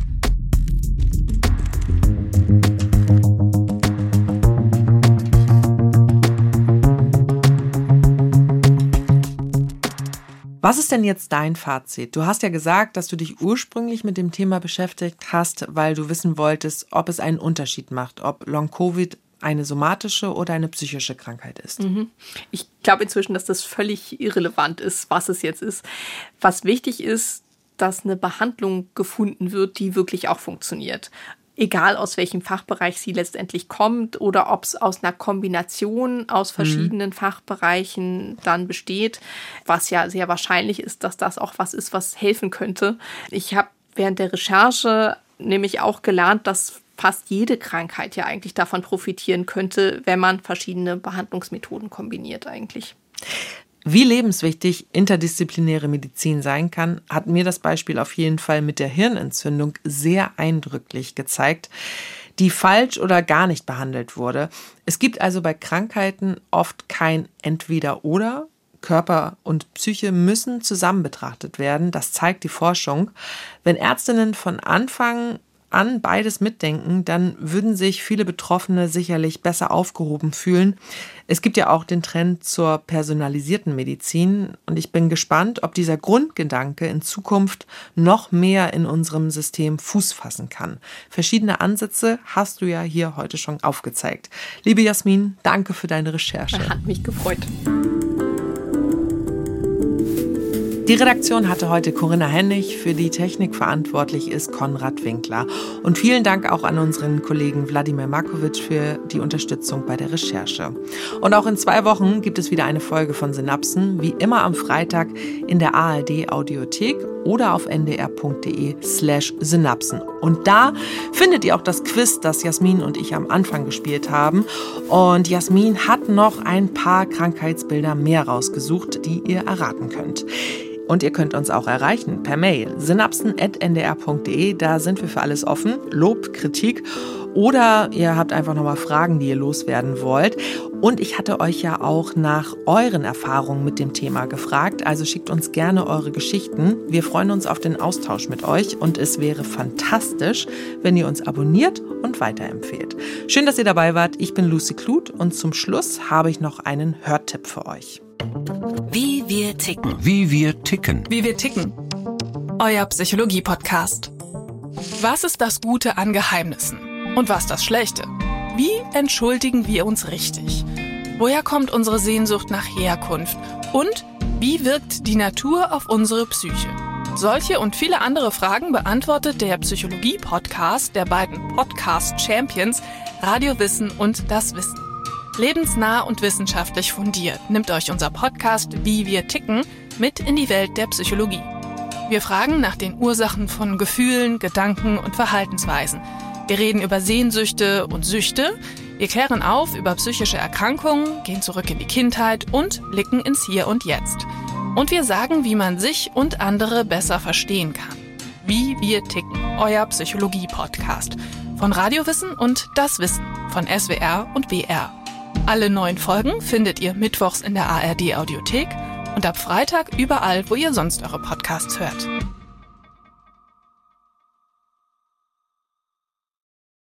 Speaker 3: Was ist denn jetzt dein Fazit? Du hast ja gesagt, dass du dich ursprünglich mit dem Thema beschäftigt hast, weil du wissen wolltest, ob es einen Unterschied macht, ob Long-Covid eine somatische oder eine psychische Krankheit ist.
Speaker 2: Mhm. Ich glaube inzwischen, dass das völlig irrelevant ist, was es jetzt ist. Was wichtig ist, dass eine Behandlung gefunden wird, die wirklich auch funktioniert. Egal aus welchem Fachbereich sie letztendlich kommt oder ob es aus einer Kombination aus verschiedenen mhm. Fachbereichen dann besteht, was ja sehr wahrscheinlich ist, dass das auch was ist, was helfen könnte. Ich habe während der Recherche nämlich auch gelernt, dass fast jede Krankheit ja eigentlich davon profitieren könnte, wenn man verschiedene Behandlungsmethoden kombiniert eigentlich.
Speaker 3: Wie lebenswichtig interdisziplinäre Medizin sein kann, hat mir das Beispiel auf jeden Fall mit der Hirnentzündung sehr eindrücklich gezeigt, die falsch oder gar nicht behandelt wurde. Es gibt also bei Krankheiten oft kein Entweder-Oder. Körper und Psyche müssen zusammen betrachtet werden. Das zeigt die Forschung. Wenn Ärztinnen von Anfang an beides mitdenken, dann würden sich viele Betroffene sicherlich besser aufgehoben fühlen. Es gibt ja auch den Trend zur personalisierten Medizin und ich bin gespannt, ob dieser Grundgedanke in Zukunft noch mehr in unserem System Fuß fassen kann. Verschiedene Ansätze hast du ja hier heute schon aufgezeigt. Liebe Jasmin, danke für deine Recherche.
Speaker 2: Hat mich gefreut.
Speaker 3: Die Redaktion hatte heute Corinna Hennig, für die Technik verantwortlich ist Konrad Winkler. Und vielen Dank auch an unseren Kollegen Wladimir Markovic für die Unterstützung bei der Recherche. Und auch in zwei Wochen gibt es wieder eine Folge von Synapsen, wie immer am Freitag in der A R D Audiothek oder auf ndr.de slash Synapsen. Und da findet ihr auch das Quiz, das Jasmin und ich am Anfang gespielt haben. Und Jasmin hat noch ein paar Krankheitsbilder mehr rausgesucht, die ihr erraten könnt. Und ihr könnt uns auch erreichen per Mail synapsen at n d r punkt d e. Da sind wir für alles offen. Lob, Kritik oder ihr habt einfach nochmal Fragen, die ihr loswerden wollt. Und ich hatte euch ja auch nach euren Erfahrungen mit dem Thema gefragt. Also schickt uns gerne eure Geschichten. Wir freuen uns auf den Austausch mit euch und es wäre fantastisch, wenn ihr uns abonniert und weiterempfehlt. Schön, dass ihr dabei wart. Ich bin Lucy Kluth und zum Schluss habe ich noch einen Hörtipp für euch.
Speaker 1: Wie wir ticken.
Speaker 4: Wie wir ticken.
Speaker 9: Wie wir ticken. Euer Psychologie-Podcast. Was ist das Gute an Geheimnissen? Und was das Schlechte? Wie entschuldigen wir uns richtig? Woher kommt unsere Sehnsucht nach Herkunft? Und wie wirkt die Natur auf unsere Psyche? Solche und viele andere Fragen beantwortet der Psychologie-Podcast der beiden Podcast-Champions Radiowissen und Das Wissen. Lebensnah und wissenschaftlich fundiert nimmt euch unser Podcast Wie wir ticken mit in die Welt der Psychologie. Wir fragen nach den Ursachen von Gefühlen, Gedanken und Verhaltensweisen. Wir reden über Sehnsüchte und Süchte. Wir klären auf über psychische Erkrankungen, gehen zurück in die Kindheit und blicken ins Hier und Jetzt. Und wir sagen, wie man sich und andere besser verstehen kann. Wie wir ticken, euer Psychologie-Podcast. Von Radiowissen und Das Wissen von S W R und W R. Alle neuen Folgen findet ihr mittwochs in der A R D-Audiothek und ab Freitag überall, wo ihr sonst eure Podcasts hört.